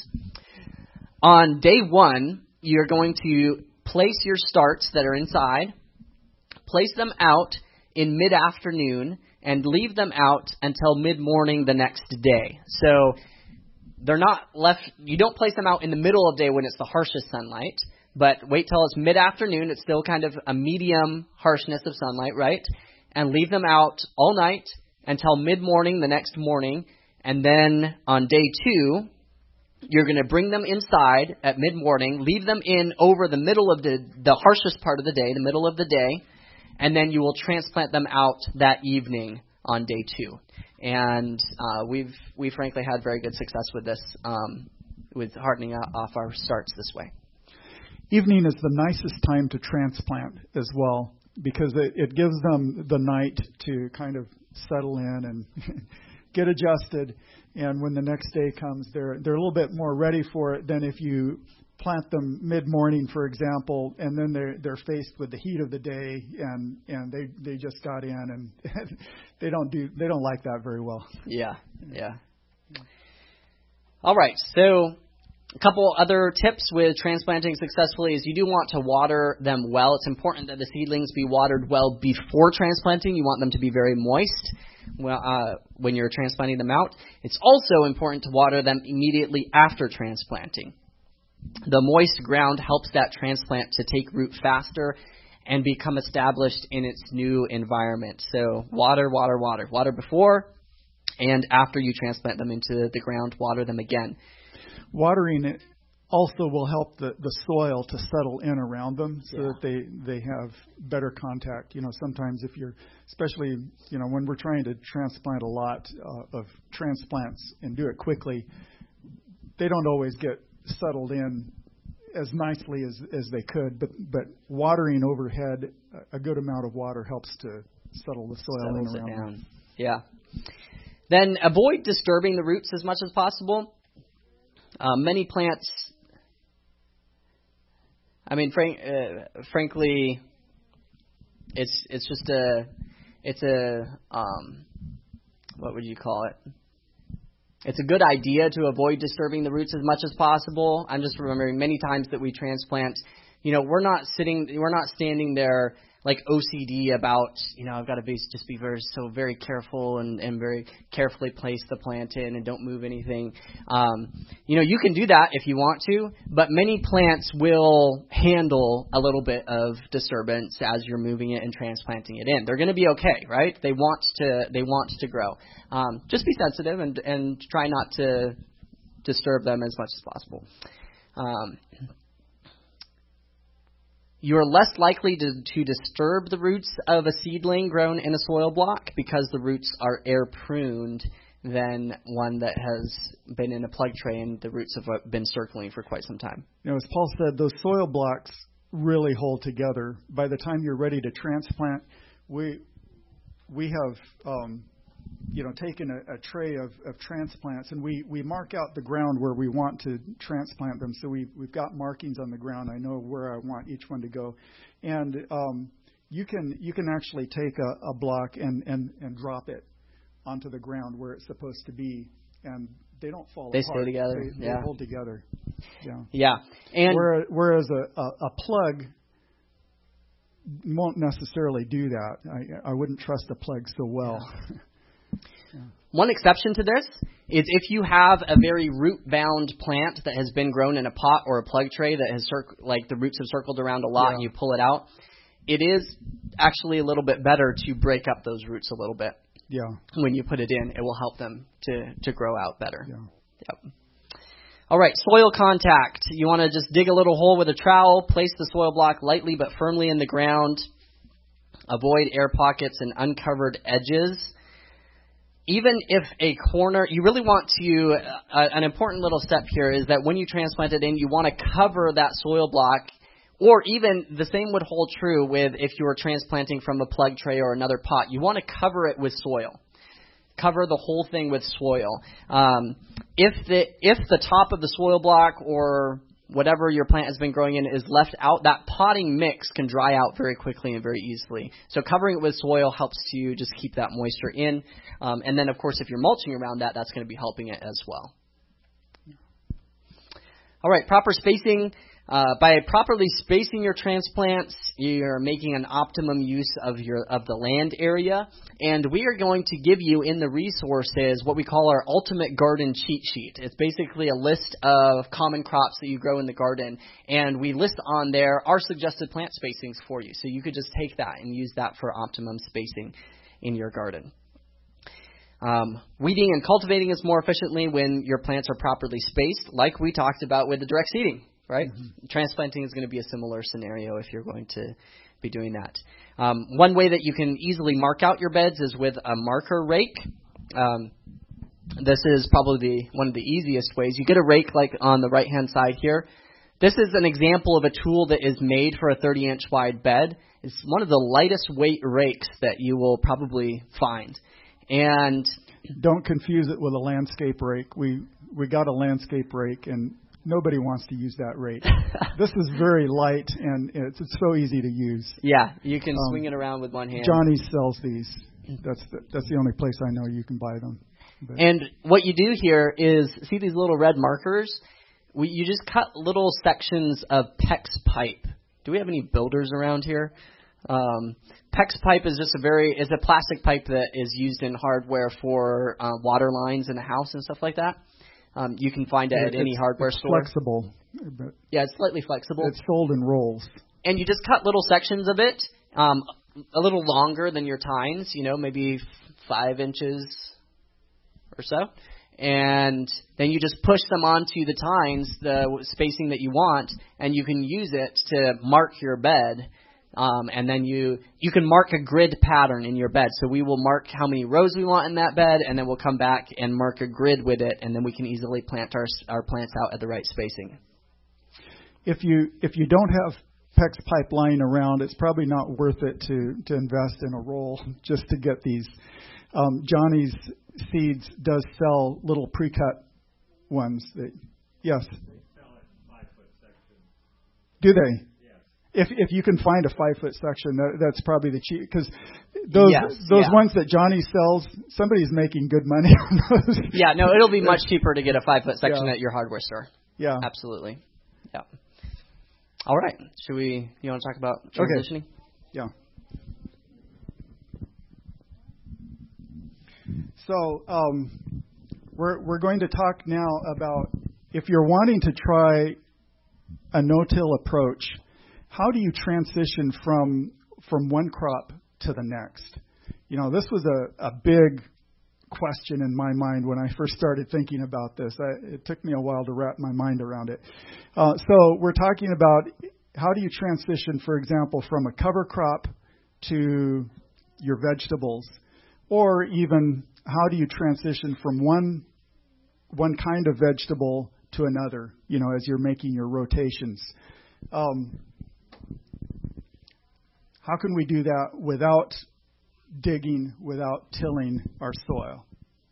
On day one, you're going to place your starts that are inside, place them out in mid-afternoon, and leave them out until mid-morning the next day. So they're not left, you don't place them out in the middle of the day when it's the harshest sunlight. But wait till it's mid-afternoon. It's still kind of a medium harshness of sunlight, right? And leave them out all night until mid-morning the next morning. And then on day two, you're going to bring them inside at mid-morning, leave them in over the middle of the, the harshest part of the day, the middle of the day, and then you will transplant them out that evening on day two. And uh, we've we frankly had very good success with this, um, with hardening off our starts this way. Evening is the nicest time to transplant as well, because it, it gives them the night to kind of settle in and get adjusted. And when the next day comes, they're they're a little bit more ready for it than if you plant them mid-morning, for example, and then they're they're faced with the heat of the day, and and they they just got in, and they don't do they don't like that very well. Yeah, yeah. All right, so a couple other tips with transplanting successfully is you do want to water them well. It's important that the seedlings be watered well before transplanting. You want them to be very moist well, uh, when you're transplanting them out. It's also important to water them immediately after transplanting. The moist ground helps that transplant to take root faster and become established in its new environment. So water, water, water. Water before and after you transplant them into the ground, water them again. Watering it also will help the, the soil to settle in around them so yeah. that they, they have better contact. You know, sometimes if you're, especially, you know, when we're trying to transplant a lot uh, of transplants and do it quickly, they don't always get settled in as nicely as, as they could. But, but watering overhead, a good amount of water helps to settle the soil Settles in around it down. them. Yeah. Then avoid disturbing the roots as much as possible. Uh, many plants, I mean, frank, uh, frankly, it's it's just a, it's a, um, what would you call it? It's a good idea to avoid disturbing the roots as much as possible. I'm just remembering many times that we transplant, you know, we're not sitting, we're not standing there like O C D about, you know, I've got to be just be very so very careful and, and very carefully place the plant in and don't move anything. Um, you know, you can do that if you want to, but many plants will handle a little bit of disturbance as you're moving it and transplanting it in. They're going to be okay, right? They want to they want to grow. Um, just be sensitive and and try not to disturb them as much as possible. Um, You're less likely to, to disturb the roots of a seedling grown in a soil block because the roots are air pruned than one that has been in a plug tray and the roots have been circling for quite some time. You know, as Paul said, those soil blocks really hold together. By the time you're ready to transplant, we we have um, you know taken a, a tray of, of transplants and we, we mark out the ground where we want to transplant them. So we we've got markings on the ground. I know where I want each one to go, and um, you can you can actually take a, a block and, and, and drop it onto the ground where it's supposed to be, and they don't fall they apart. They stay together. They, yeah. they hold together. Yeah. Yeah. And whereas, whereas a, a, a plug won't necessarily do that. I, I wouldn't trust a plug so well. Yeah. Yeah. One exception to this is if you have a very root-bound plant that has been grown in a pot or a plug tray that has circ- like the roots have circled around a lot yeah. and you pull it out, it is actually a little bit better to break up those roots a little bit. Yeah. When you put it in, it will help them to, to grow out better. Yeah. Yep. All right, soil contact. You want to just dig a little hole with a trowel, place the soil block lightly but firmly in the ground. Avoid air pockets and uncovered edges. Even if a corner, you really want to, uh, an important little step here is that when you transplant it in, you want to cover that soil block, or even the same would hold true with if you were transplanting from a plug tray or another pot. You want to cover it with soil. Cover the whole thing with soil. Um, if the if the top of the soil block or whatever your plant has been growing in is left out, that potting mix can dry out very quickly and very easily. So covering it with soil helps you just keep that moisture in. Um, and then, of course, if you're mulching around that, that's going to be helping it as well. All right, proper spacing. Uh, by properly spacing your transplants, you're making an optimum use of your of the land area. And we are going to give you in the resources what we call our ultimate garden cheat sheet. It's basically a list of common crops that you grow in the garden. And we list on there our suggested plant spacings for you. So you could just take that and use that for optimum spacing in your garden. Um, weeding and cultivating is more efficiently when your plants are properly spaced, like we talked about with the direct seeding. Right? Mm-hmm. Transplanting is going to be a similar scenario if you're going to be doing that. Um, one way that you can easily mark out your beds is with a marker rake. Um, this is probably the, one of the easiest ways. You get a rake like on the right-hand side here. This is an example of a tool that is made for a thirty-inch wide bed. It's one of the lightest weight rakes that you will probably find. And don't confuse it with a landscape rake. We we got a landscape rake and Nobody wants to use that rate. This is very light, and it's, it's so easy to use. Yeah, you can Um, swing it around with one hand. Johnny sells these. That's the, that's the only place I know you can buy them. But And what you do here is, see these little red markers? We, you just cut little sections of PEX pipe. Do we have any builders around here? Um, PEX pipe is just a very, is a plastic pipe that is used in hardware for uh, water lines in a house and stuff like that. Um, you can find it at it's, any hardware it's store. flexible. But Yeah, it's slightly flexible. it's sold in rolls. And you just cut little sections of it, um, a little longer than your tines, you know, maybe f- five inches or so. And then you just push them onto the tines, the spacing that you want, and you can use it to mark your bed. Um, and then you you can mark a grid pattern in your bed. So we will mark how many rows we want in that bed, and then we'll come back and mark a grid with it, and then we can easily plant our our plants out at the right spacing. If you if you don't have PEX pipe lying around, it's probably not worth it to, to invest in a roll just to get these. Um, Johnny's Seeds does sell little pre-cut ones. That, yes. They sell it in five-foot sections. Do they? Yes. If if you can find a five-foot section, that, that's probably the cheap, because those Yes, those yeah. ones that Johnny sells, somebody's making good money on those. Yeah, no, it'll be much cheaper to get a five-foot section Yeah. at your hardware store. Yeah. Absolutely. Yeah. All right. Should we, you want to talk about transitioning? Yeah. So um, we're we're going to talk now about if you're wanting to try a no-till approach, how do you transition from from one crop to the next? You know, this was a, a big question in my mind when I first started thinking about this. I, it took me a while to wrap my mind around it. Uh, so we're talking about how do you transition, for example, from a cover crop to your vegetables, or even how do you transition from one one kind of vegetable to another, you know, as you're making your rotations. Um, how can we do that without digging, without tilling our soil?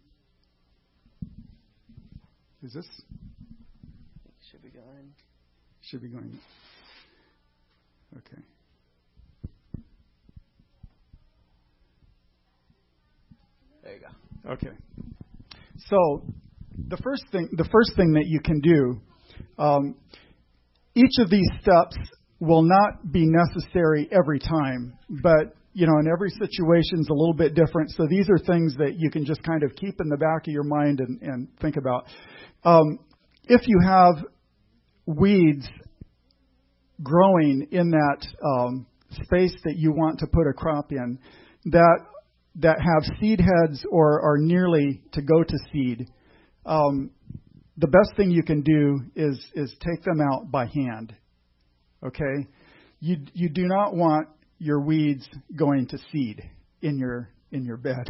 Is this? Should be going. Should be going. Okay. There you go. Okay. So the first thing, the first thing that you can do, um, each of these steps will not be necessary every time, but you know, in every situation is a little bit different. So these are things that you can just kind of keep in the back of your mind and, and think about. Um, if you have weeds growing in that um, space that you want to put a crop in, that that have seed heads or are nearly to go to seed, um, the best thing you can do is is take them out by hand. Okay, you you do not want your weeds going to seed in your in your bed.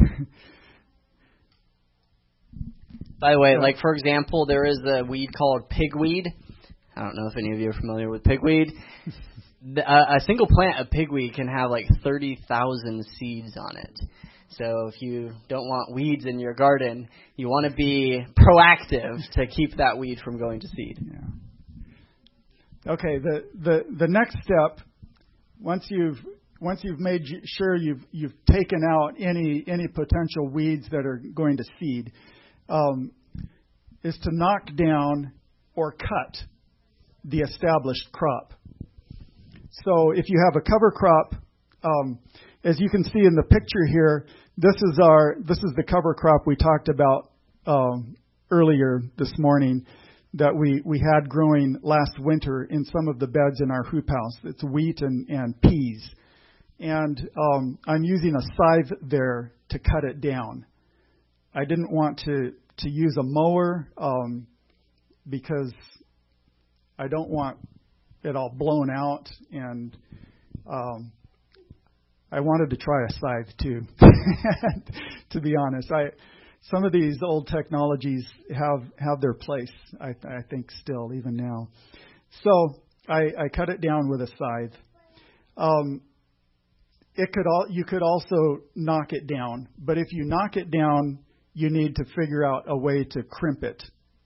By the way, like for example, there is a weed called pigweed. I don't know if any of you are familiar with pigweed. The, uh, a single plant of pigweed can have like thirty thousand seeds on it. So if you don't want weeds in your garden, you want to be proactive to keep that weed from going to seed. Yeah. Okay. The the the next step, once you've once you've made sure you've you've taken out any any potential weeds that are going to seed, um, is to knock down or cut the established crop. So if you have a cover crop, um, as you can see in the picture here, this is our this is the cover crop we talked about um, earlier this morning that we, we had growing last winter in some of the beds in our hoop house. It's wheat and, and peas. And um, I'm using a scythe there to cut it down. I didn't want to, to use a mower um, because I don't want it all blown out, and um, I wanted to try a scythe too. To be honest, I some of these old technologies have have their place. I, I think still even now. So I, I cut it down with a scythe. Um, it could all you could also knock it down, but if you knock it down, you need to figure out a way to crimp it.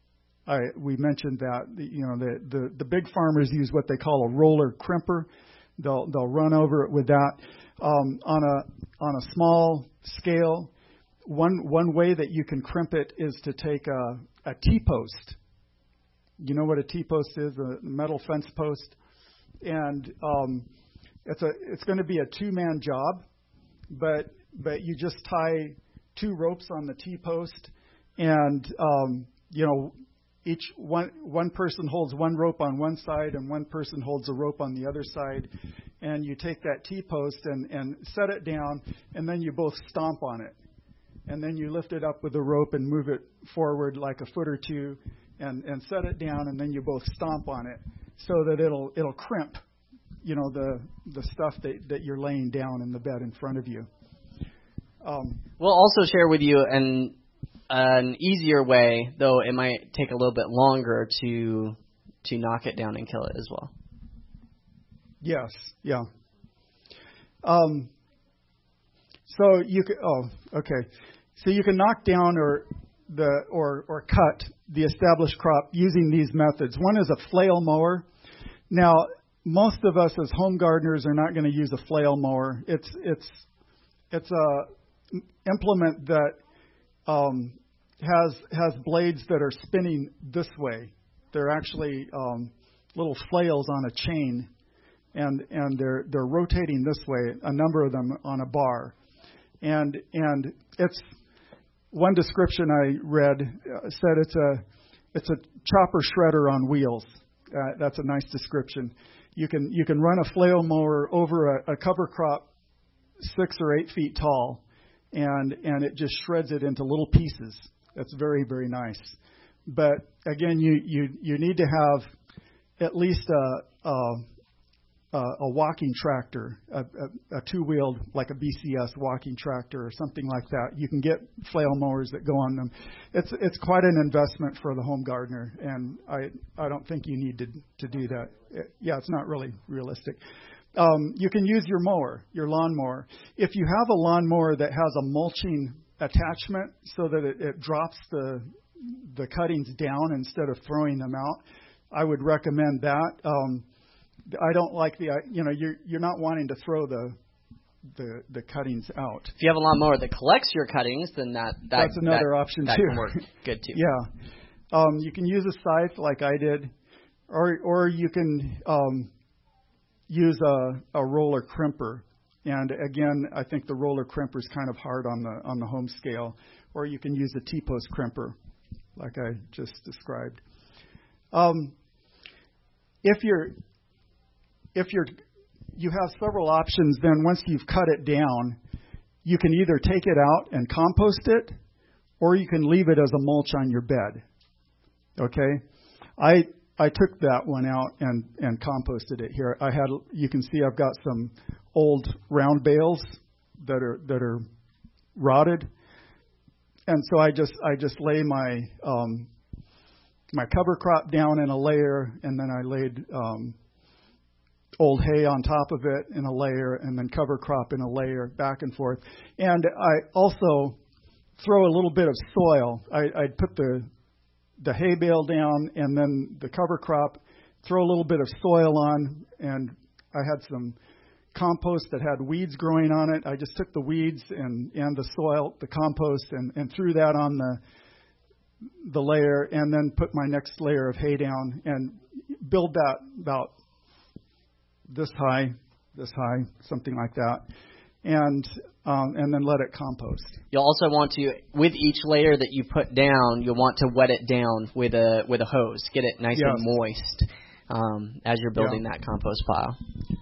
I, we mentioned that, you know, the, the, the big farmers use what they call a roller crimper. They'll, they'll run over it with that. Um, on a, on a small scale, one, one way that you can crimp it is to take a, a T-post. You know what a T-post is, a metal fence post? And, um, it's a, it's going to be a two-man job, but, but you just tie two ropes on the T-post and, um, you know, each one one person holds one rope on one side and one person holds a rope on the other side, and you take that T-post and, and set it down, and then you both stomp on it, and then you lift it up with the rope and move it forward like a foot or two, and, and set it down, and then you both stomp on it so that it'll it'll crimp, you know, the the stuff that, that you're laying down in the bed in front of you. Um, we'll also share with you an an easier way, though it might take a little bit longer to to knock it down and kill it as well. Yes, yeah. Um, so you can. Oh, okay. So you can knock down or the or or cut the established crop using these methods. One is a flail mower. Now, most of us as home gardeners are not going to use a flail mower. It's it's it's a implement that Um, has has blades that are spinning this way. They're actually um, little flails on a chain, and and they're they're rotating this way. A number of them on a bar, and and it's one description I read uh, said it's a it's a chopper shredder on wheels. Uh, that's a nice description. You can you can run a flail mower over a, a cover crop six or eight feet tall, and and it just shreds it into little pieces. That's very, very nice. But again, you, you, you need to have at least a a, a walking tractor, a, a, a two-wheeled, like a B C S walking tractor or something like that. You can get flail mowers that go on them. It's it's quite an investment for the home gardener, and I I don't think you need to to do that. It, yeah, it's not really realistic. Um, you can use your mower, your lawnmower. If you have a lawnmower that has a mulching attachment so that it, it drops the the cuttings down instead of throwing them out, I would recommend that. Um, I don't like the, you know, you're you're not wanting to throw the the, the cuttings out. If you have a lawnmower that collects your cuttings, then that, that that's another that, option that too. Can work good too. Yeah, um, you can use a scythe like I did, or or you can um, use a, a roller crimper. And again, I think the roller crimper is kind of hard on the on the home scale, or you can use a T-post crimper, like I just described. Um, if you're if you're you have several options, then once you've cut it down, you can either take it out and compost it, or you can leave it as a mulch on your bed. Okay, I I took that one out and and composted it here. I had you can see I've got some old round bales that are that are rotted, and so I just I just lay my um, my cover crop down in a layer, and then I laid um, old hay on top of it in a layer, and then cover crop in a layer, back and forth. And I also throw a little bit of soil. I I'd put the the hay bale down, and then the cover crop, throw a little bit of soil on, and I had some compost that had weeds growing on it. I just took the weeds and, and the soil, the compost, and, and threw that on the the layer, and then put my next layer of hay down and build that about this high, this high, something like that, and um, and then let it compost. You'll also want to, with each layer that you put down, you'll want to wet it down with a with a hose, get it nice yes. and moist um, as you're building yeah. that compost pile.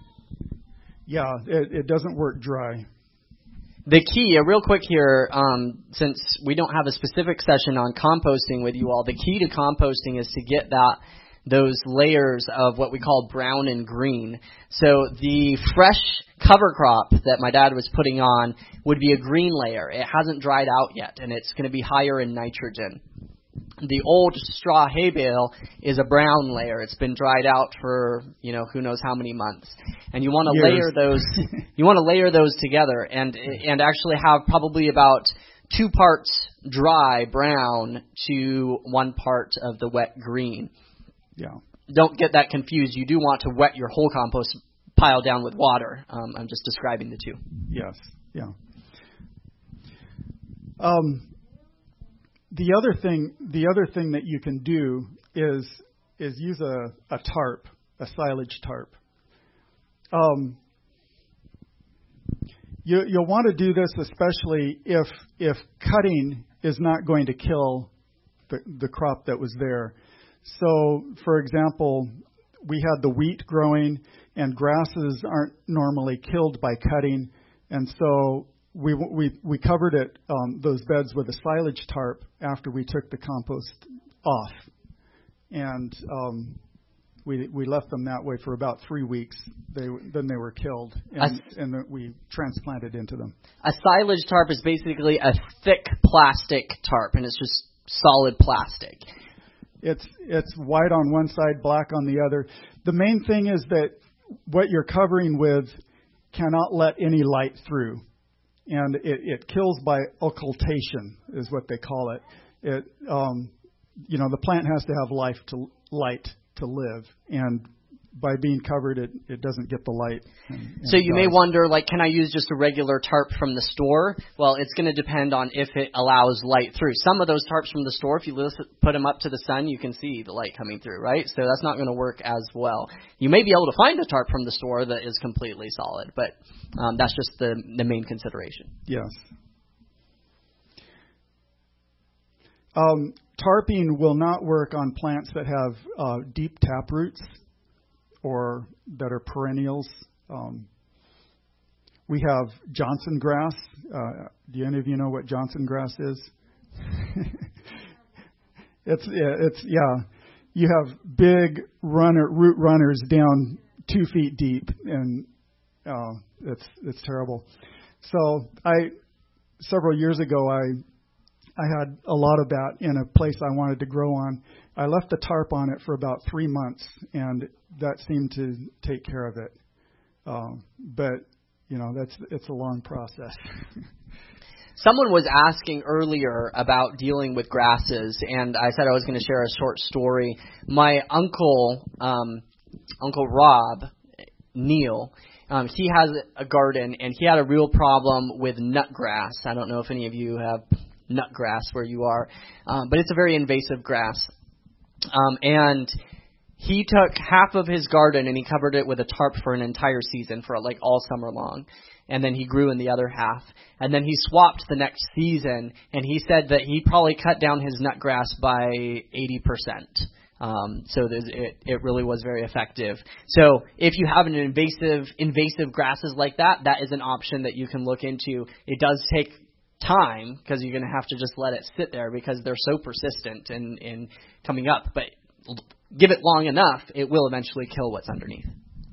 Yeah, it, it doesn't work dry. The key, uh, real quick here, um, since we don't have a specific session on composting with you all, the key to composting is to get that those layers of what we call brown and green. So the fresh cover crop that my dad was putting on would be a green layer. It hasn't dried out yet, and it's going to be higher in nitrogen. The old straw hay bale is a brown layer. It's been dried out for, you know, who knows how many months. And you want to layer those you want to layer those together and and actually have probably about two parts dry brown to one part of the wet green. Yeah. Don't get that confused. You do want to wet your whole compost pile down with water. Um, I'm just describing the two. Yes. Yeah. Um, the other thing, the other thing that you can do is is use a, a tarp, a silage tarp. Um, you, you'll want to do this especially if if cutting is not going to kill the, the crop that was there. So, for example, we had the wheat growing, and grasses aren't normally killed by cutting, and so we we we covered it um, those beds with a silage tarp after we took the compost off, and um, we we left them that way for about three weeks. They then they were killed, and, and then we transplanted into them. A silage tarp is basically a thick plastic tarp, and it's just solid plastic. It's it's white on one side, black on the other. The main thing is that what you're covering with cannot let any light through, and it, it kills by occultation, is what they call it. It um, you know, the plant has to have life to light to live, and by being covered, it, it doesn't get the light. And, and so you dies. may wonder, like, can I use just a regular tarp from the store? Well, it's going to depend on if it allows light through. Some of those tarps from the store, if you listen, put them up to the sun, you can see the light coming through, right? So that's not going to work as well. You may be able to find a tarp from the store that is completely solid, but um, that's just the, the main consideration. Yes. Um, tarping will not work on plants that have uh, deep tap roots or that are perennials. Um, we have Johnson grass. Uh, do any of you know what Johnson grass is? it's yeah, it's yeah. You have big runner root runners down two feet deep, and uh, it's it's terrible. So I several years ago I I had a lot of that in a place I wanted to grow on. I left the tarp on it for about three months, and that seemed to take care of it. Um, but, you know, that's it's a long process. Someone was asking earlier about dealing with grasses, and I said I was going to share a short story. My uncle, um, Uncle Rob, Neil, um, he has a garden, and he had a real problem with nutgrass. I don't know if any of you have nutgrass where you are, um, but it's a very invasive grass. Um, and he took half of his garden and he covered it with a tarp for an entire season, for like all summer long. And then he grew in the other half. And then he swapped the next season, and he said that he probably cut down his nutgrass by eighty percent. Um, so it, it really was very effective. So if you have an invasive, invasive grasses like that, that is an option that you can look into. It does take time, because you're going to have to just let it sit there because they're so persistent in, in coming up. But give it long enough, it will eventually kill what's underneath.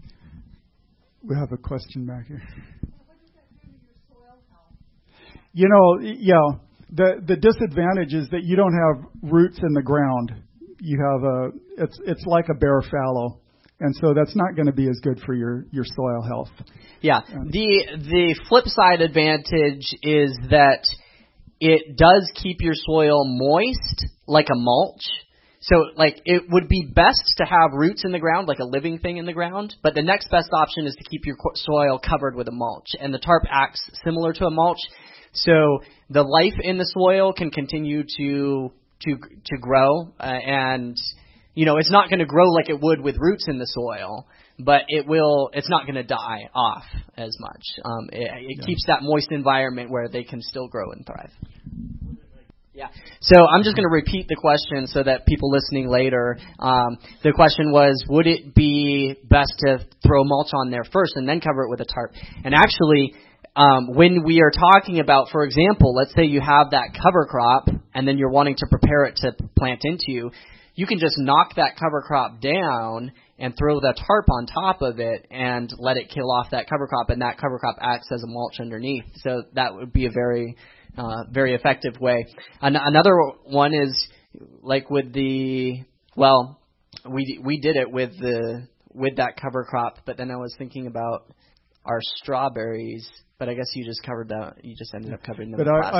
We have a question back here. What does that do to your soil health? You know, yeah, the the disadvantage is that you don't have roots in the ground. You have a it's it's like a bare fallow. And so that's not going to be as good for your, your soil health. Yeah. The the flip side advantage is that it does keep your soil moist like a mulch. So, like, it would be best to have roots in the ground, like a living thing in the ground. But the next best option is to keep your soil covered with a mulch. And the tarp acts similar to a mulch. So the life in the soil can continue to to to grow, uh, and you know, it's not going to grow like it would with roots in the soil, but it will. It's not going to die off as much. Um, it it yeah. keeps that moist environment where they can still grow and thrive. Yeah. So I'm just going to repeat the question so that people listening later. Um, the question was, would it be best to throw mulch on there first and then cover it with a tarp? And actually, um, when we are talking about, for example, let's say you have that cover crop and then you're wanting to prepare it to plant into. You can just knock that cover crop down and throw the tarp on top of it and let it kill off that cover crop, and that cover crop acts as a mulch underneath. So that would be a very, uh, very effective way. An- another one is like with the, well, we we did it with the with that cover crop, but then I was thinking about our strawberries. But I guess you just covered that. You just ended up covering them. But with I, plastic. I've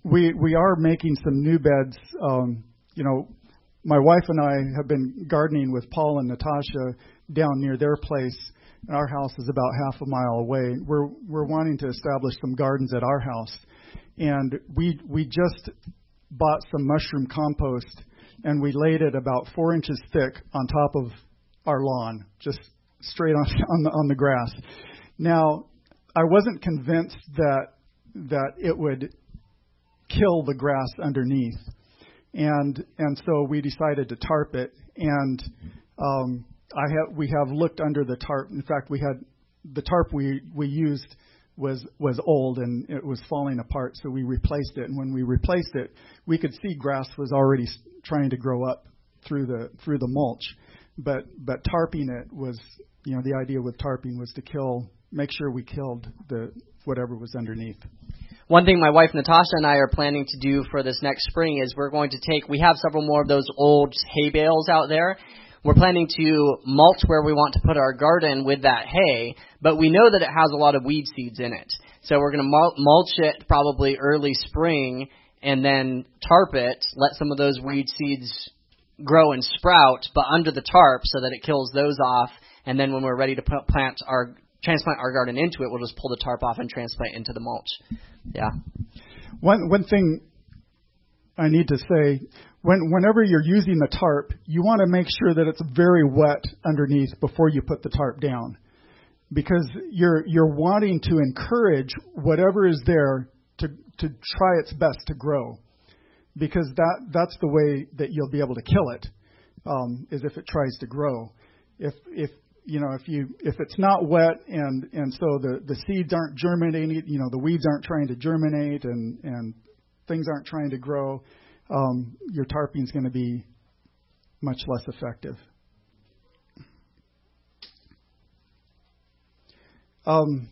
we we are making some new beds. Um, you know, my wife and I have been gardening with Paul and Natasha down near their place. Our house is about half a mile away. We're we're wanting to establish some gardens at our house, and we we just bought some mushroom compost, and we laid it about four inches thick on top of our lawn, just straight on on the, on the grass. Now, I wasn't convinced that that it would kill the grass underneath, and and so we decided to tarp it. And um, I have we have looked under the tarp. In fact, we had the tarp we we used was was old and it was falling apart, so we replaced it. And when we replaced it, we could see grass was already trying to grow up through the through the mulch. But but tarping it was, you know, the idea with tarping was to kill, make sure we killed the whatever was underneath. One thing my wife Natasha and I are planning to do for this next spring is we're going to take, we have several more of those old hay bales out there. We're planning to mulch where we want to put our garden with that hay, but we know that it has a lot of weed seeds in it. So we're going to mulch it probably early spring and then tarp it, let some of those weed seeds grow and sprout, but under the tarp so that it kills those off. And then when we're ready to plant our transplant our garden into it, we'll just pull the tarp off and transplant into the mulch. Yeah. One one thing I need to say, when whenever you're using the tarp, you want to make sure that it's very wet underneath before you put the tarp down, because you're you're wanting to encourage whatever is there to to try its best to grow, because that that's the way that you'll be able to kill it, um, is if it tries to grow. If if you know if you if it's not wet and and so the the seeds aren't germinating, you know the weeds aren't trying to germinate and and things aren't trying to grow, um, your tarping is going to be much less effective. Um,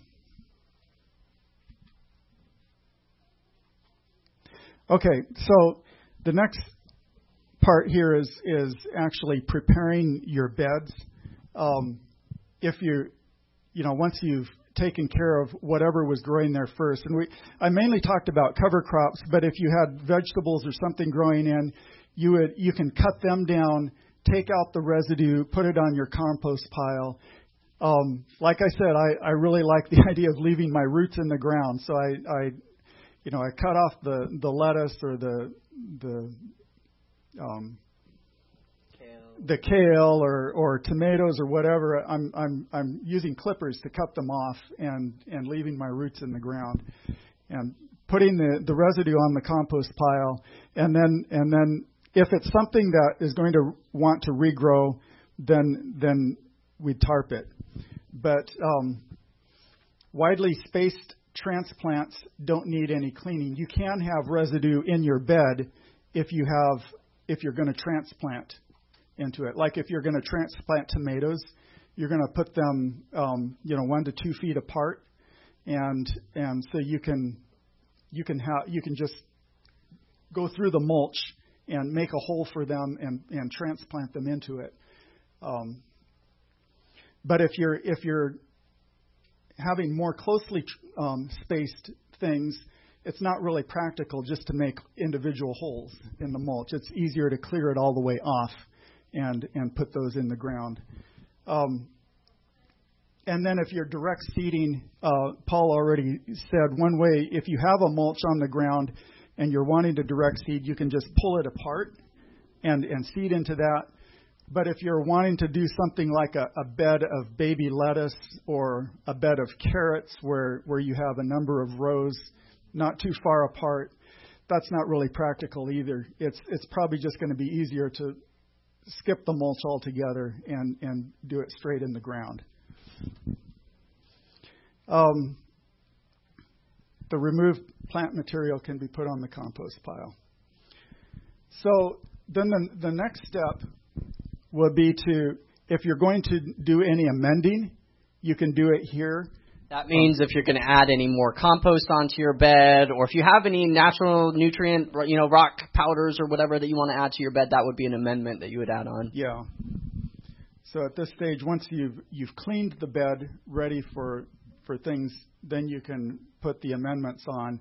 okay, so the next part here is is actually preparing your beds. Um, if you, you know, once you've taken care of whatever was growing there first, and we, I mainly talked about cover crops, but if you had vegetables or something growing in, you would, you can cut them down, take out the residue, put it on your compost pile. Um, like I said, I, I really like the idea of leaving my roots in the ground, so I, I you know, I cut off the, the lettuce or the the um, the kale or, or tomatoes or whatever. I'm I'm I'm using clippers to cut them off and, and leaving my roots in the ground and putting the, the residue on the compost pile. And then and then if it's something that is going to want to regrow, then then we tarp it. But um, widely spaced transplants don't need any cleaning. You can have residue in your bed if you have if you're going to transplant into it. Like if you're going to transplant tomatoes, you're going to put them, um, you know, one to two feet apart, and and so you can you can have you can just go through the mulch and make a hole for them and, and transplant them into it. Um, but if you're if you're having more closely um, spaced things, it's not really practical just to make individual holes in the mulch. It's easier to clear it all the way off and and put those in the ground. Um, and then if you're direct seeding, uh, Paul already said one way, if you have a mulch on the ground and you're wanting to direct seed, you can just pull it apart and, and seed into that. But if you're wanting to do something like a, a bed of baby lettuce or a bed of carrots where, where you have a number of rows not too far apart, that's not really practical either. It's it's probably just going to be easier to skip the mulch altogether and, and do it straight in the ground. Um, the removed plant material can be put on the compost pile. So then the, the next step would be to, if you're going to do any amending, you can do it here. That means if you're going to add any more compost onto your bed, or if you have any natural nutrient, you know, rock powders or whatever that you want to add to your bed, that would be an amendment that you would add on. Yeah. So at this stage, once you've you've cleaned the bed, ready for for things, then you can put the amendments on.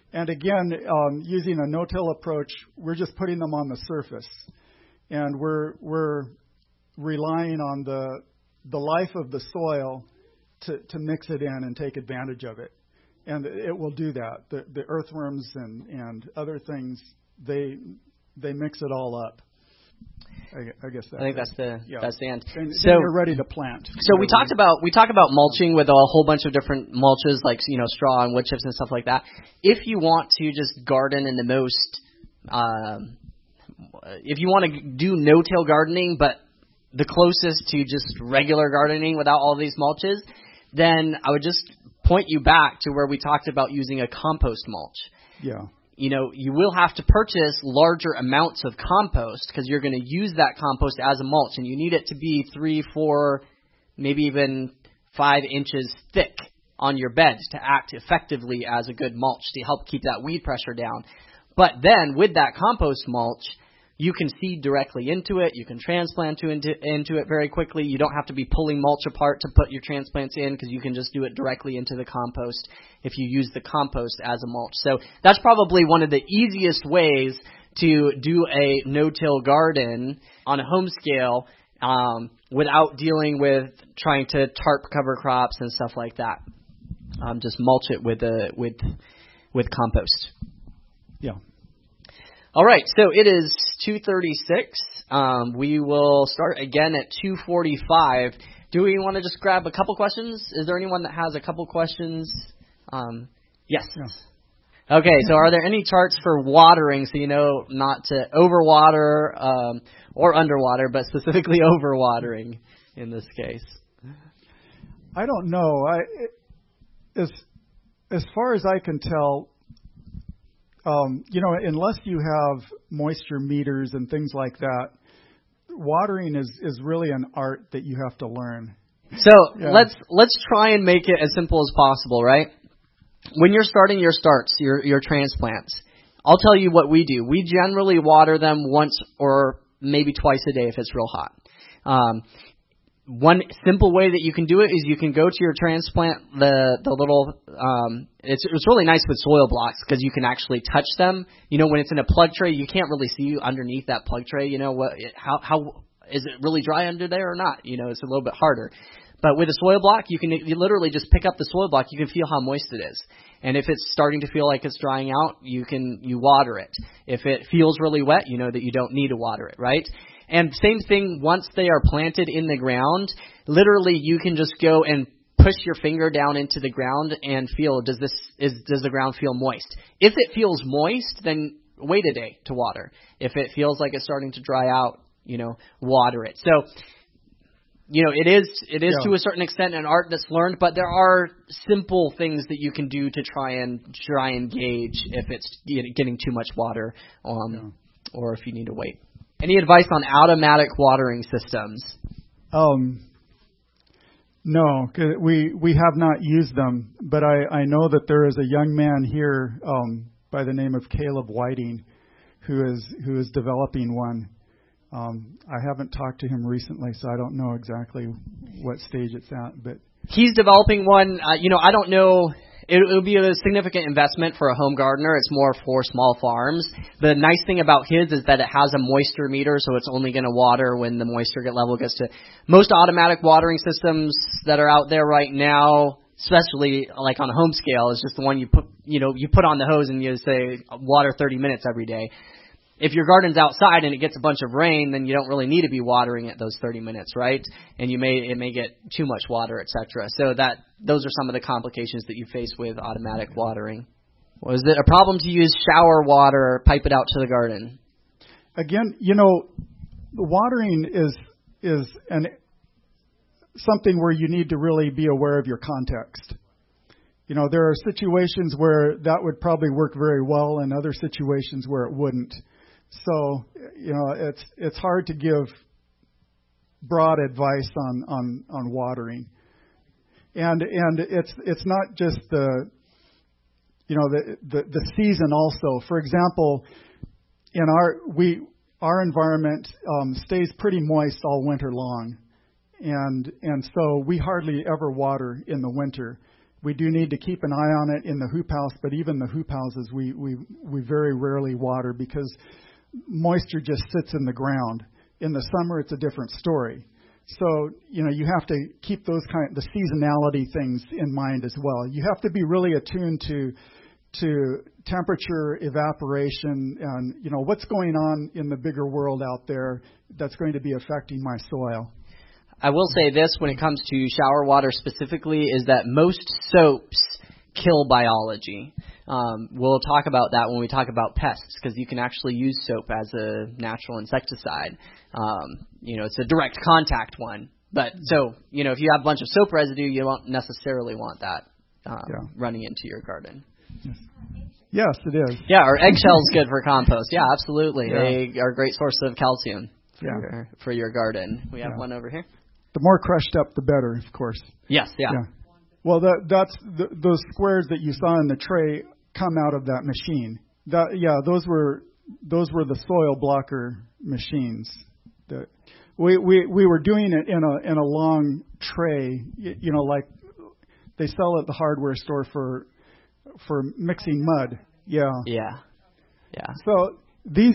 And again, um, using a no-till approach, we're just putting them on the surface, and we're we're relying on the the life of the soil to, to mix it in and take advantage of it. And it will do that. The, the earthworms and, and other things, they they mix it all up. I, I guess that's I think it. that's the yeah. that's the end. And so then you're ready to plant. So we talked about we talked about mulching with a whole bunch of different mulches, like you know straw and wood chips and stuff like that. If you want to just garden in the most, um, if you want to do no-till gardening, but the closest to just regular gardening without all these mulches, then I would just point you back to where we talked about using a compost mulch. Yeah. You know, you will have to purchase larger amounts of compost because you're going to use that compost as a mulch, and you need it to be three, four, maybe even five inches thick on your beds to act effectively as a good mulch to help keep that weed pressure down. But then with that compost mulch, you can seed directly into it. You can transplant to into, into it very quickly. You don't have to be pulling mulch apart to put your transplants in because you can just do it directly into the compost if you use the compost as a mulch. So that's probably one of the easiest ways to do a no-till garden on a home scale um, without dealing with trying to tarp cover crops and stuff like that. Um, just mulch it with a, with with compost. Yeah. All right, so it is two thirty-six. Um, we will start again at two forty-five. Do we want to just grab a couple questions? Is there anyone that has a couple questions? Um, yes. Yeah. Okay, so are there any charts for watering so you know not to overwater um, or underwater, but specifically overwatering in this case? I don't know. I as as far as I can tell, Um, you know, unless you have moisture meters and things like that, watering is, is really an art that you have to learn. So yeah. let's let's try and make it as simple as possible, right? When you're starting your starts, your your transplants, I'll tell you what we do. We generally water them once or maybe twice a day if it's real hot. Um, One simple way that you can do it is you can go to your transplant, the the little, um, it's it's really nice with soil blocks because you can actually touch them. You know, when it's in a plug tray, you can't really see underneath that plug tray. You know, what how how is it really dry under there or not? You know, it's a little bit harder. But with a soil block, you can you literally just pick up the soil block. You can feel how moist it is. And if it's starting to feel like it's drying out, you can you water it. If it feels really wet, you know that you don't need to water it, right? And same thing, once they are planted in the ground, literally you can just go and push your finger down into the ground and feel, does this is does the ground feel moist? If it feels moist, then wait a day to water. If it feels like it's starting to dry out, you know, water it. So, you know, it is it is yeah. to a certain extent an art that's learned, but there are simple things that you can do to try and try and gauge if it's getting too much water, um, yeah. or if you need to wait. Any advice on automatic watering systems? Um, no, 'cause we we have not used them, but I, I know that there is a young man here um, by the name of Caleb Whiting who is who is developing one. Um, I haven't talked to him recently, so I don't know exactly what stage it's at. But he's developing one. Uh, you know, I don't know. It would be a significant investment for a home gardener. It's more for small farms. The nice thing about his is that it has a moisture meter, so it's only going to water when the moisture level gets to. Most automatic watering systems that are out there right now, especially like on a home scale, is just the one you put, you know, you put on the hose and you say water thirty minutes every day. If your garden's outside and it gets a bunch of rain, then you don't really need to be watering it those thirty minutes, right? And you may it may get too much water, et cetera. So that those are some of the complications that you face with automatic watering. Was it a problem to use shower water, pipe it out to the garden? Again, you know, the watering is is an something where you need to really be aware of your context. You know, there are situations where that would probably work very well and other situations where it wouldn't. So, you know, it's it's hard to give broad advice on, on, on watering. And and it's it's not just the you know the, the the season also. For example, in our we our environment um, stays pretty moist all winter long. And and so we hardly ever water in the winter. We do need to keep an eye on it in the hoop house, but even the hoop houses we, we, we very rarely water because moisture just sits in the ground. In the summer, it's a different story. So, you know, you have to keep those kind the seasonality things in mind as well. You have to be really attuned to to temperature, evaporation, and, you know, what's going on in the bigger world out there that's going to be affecting my soil. I will say this when it comes to shower water specifically is that most soaps kill biology. Um, we'll talk about that when we talk about pests because you can actually use soap as a natural insecticide. Um, you know, it's a direct contact one. But so, you know, if you have a bunch of soap residue, you won't necessarily want that um, yeah. running into your garden. Yes, it is. Yeah, or eggshell's good for compost. Yeah, absolutely. Yeah. They are a great source of calcium for, yeah. your, for your garden. We have yeah. one over here. The more crushed up, the better, of course. Yes, yeah. yeah. Well, that, that's the, those squares that you saw in the tray come out of that machine. That, yeah, those were those were the soil blocker machines. That we we we were doing it in a in a long tray. You, you know, like they sell at the hardware store for. for mixing mud. Yeah. Yeah. Yeah. So these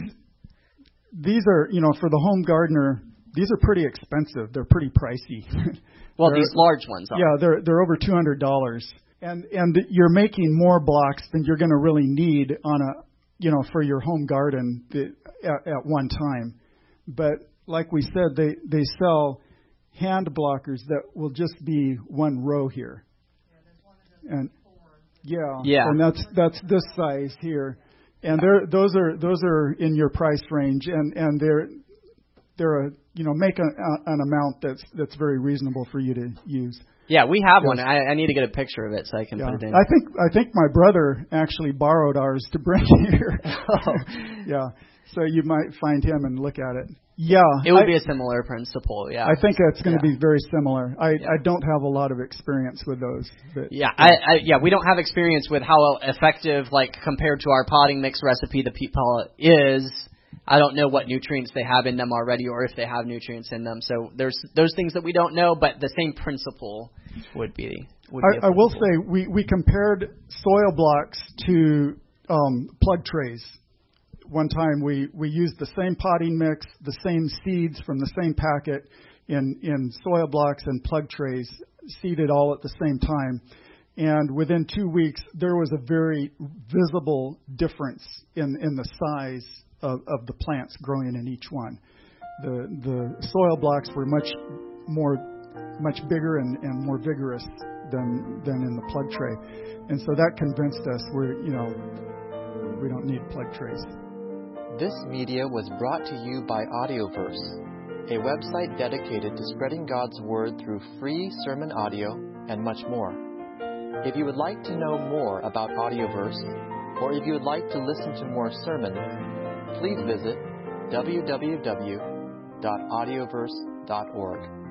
these are, you know, for the home gardener, these are pretty expensive. They're pretty pricey. Well, these large ones are. Yeah, they're they're over two hundred dollars. And and you're making more blocks than you're going to really need on a, you know, for your home garden at, at one time. But like we said, they they sell hand blockers that will just be one row here. Yeah, there's one that does and Yeah, yeah, and that's that's this size here, and they're those are those are in your price range, and, and they're they're a you know make a, a, an amount that's that's very reasonable for you to use. Yeah, we have yes. one. I, I need to get a picture of it so I can yeah. put it in. I think I think my brother actually borrowed ours to bring here. Oh. Yeah, so you might find him and look at it. Yeah, it would I, be a similar principle. Yeah, I think it's going to yeah. be very similar. I, yeah. I don't have a lot of experience with those. But, yeah, I, I, yeah, we don't have experience with how effective, like compared to our potting mix recipe, the peat pellet is. I don't know what nutrients they have in them already, or if they have nutrients in them. So there's those things that we don't know, but the same principle would be. Would be I, I will say we we compared soil blocks to um, plug trays. One time we, we used the same potting mix, the same seeds from the same packet in, in soil blocks and plug trays, seeded all at the same time. And within two weeks, there was a very visible difference in, in the size of, of the plants growing in each one. The the soil blocks were much more, much bigger and, and more vigorous than than in the plug tray. And so that convinced us we're, you know, we don't need plug trays. This media was brought to you by Audioverse, a website dedicated to spreading God's Word through free sermon audio and much more. If you would like to know more about Audioverse, or if you would like to listen to more sermons, please visit w w w dot audioverse dot org.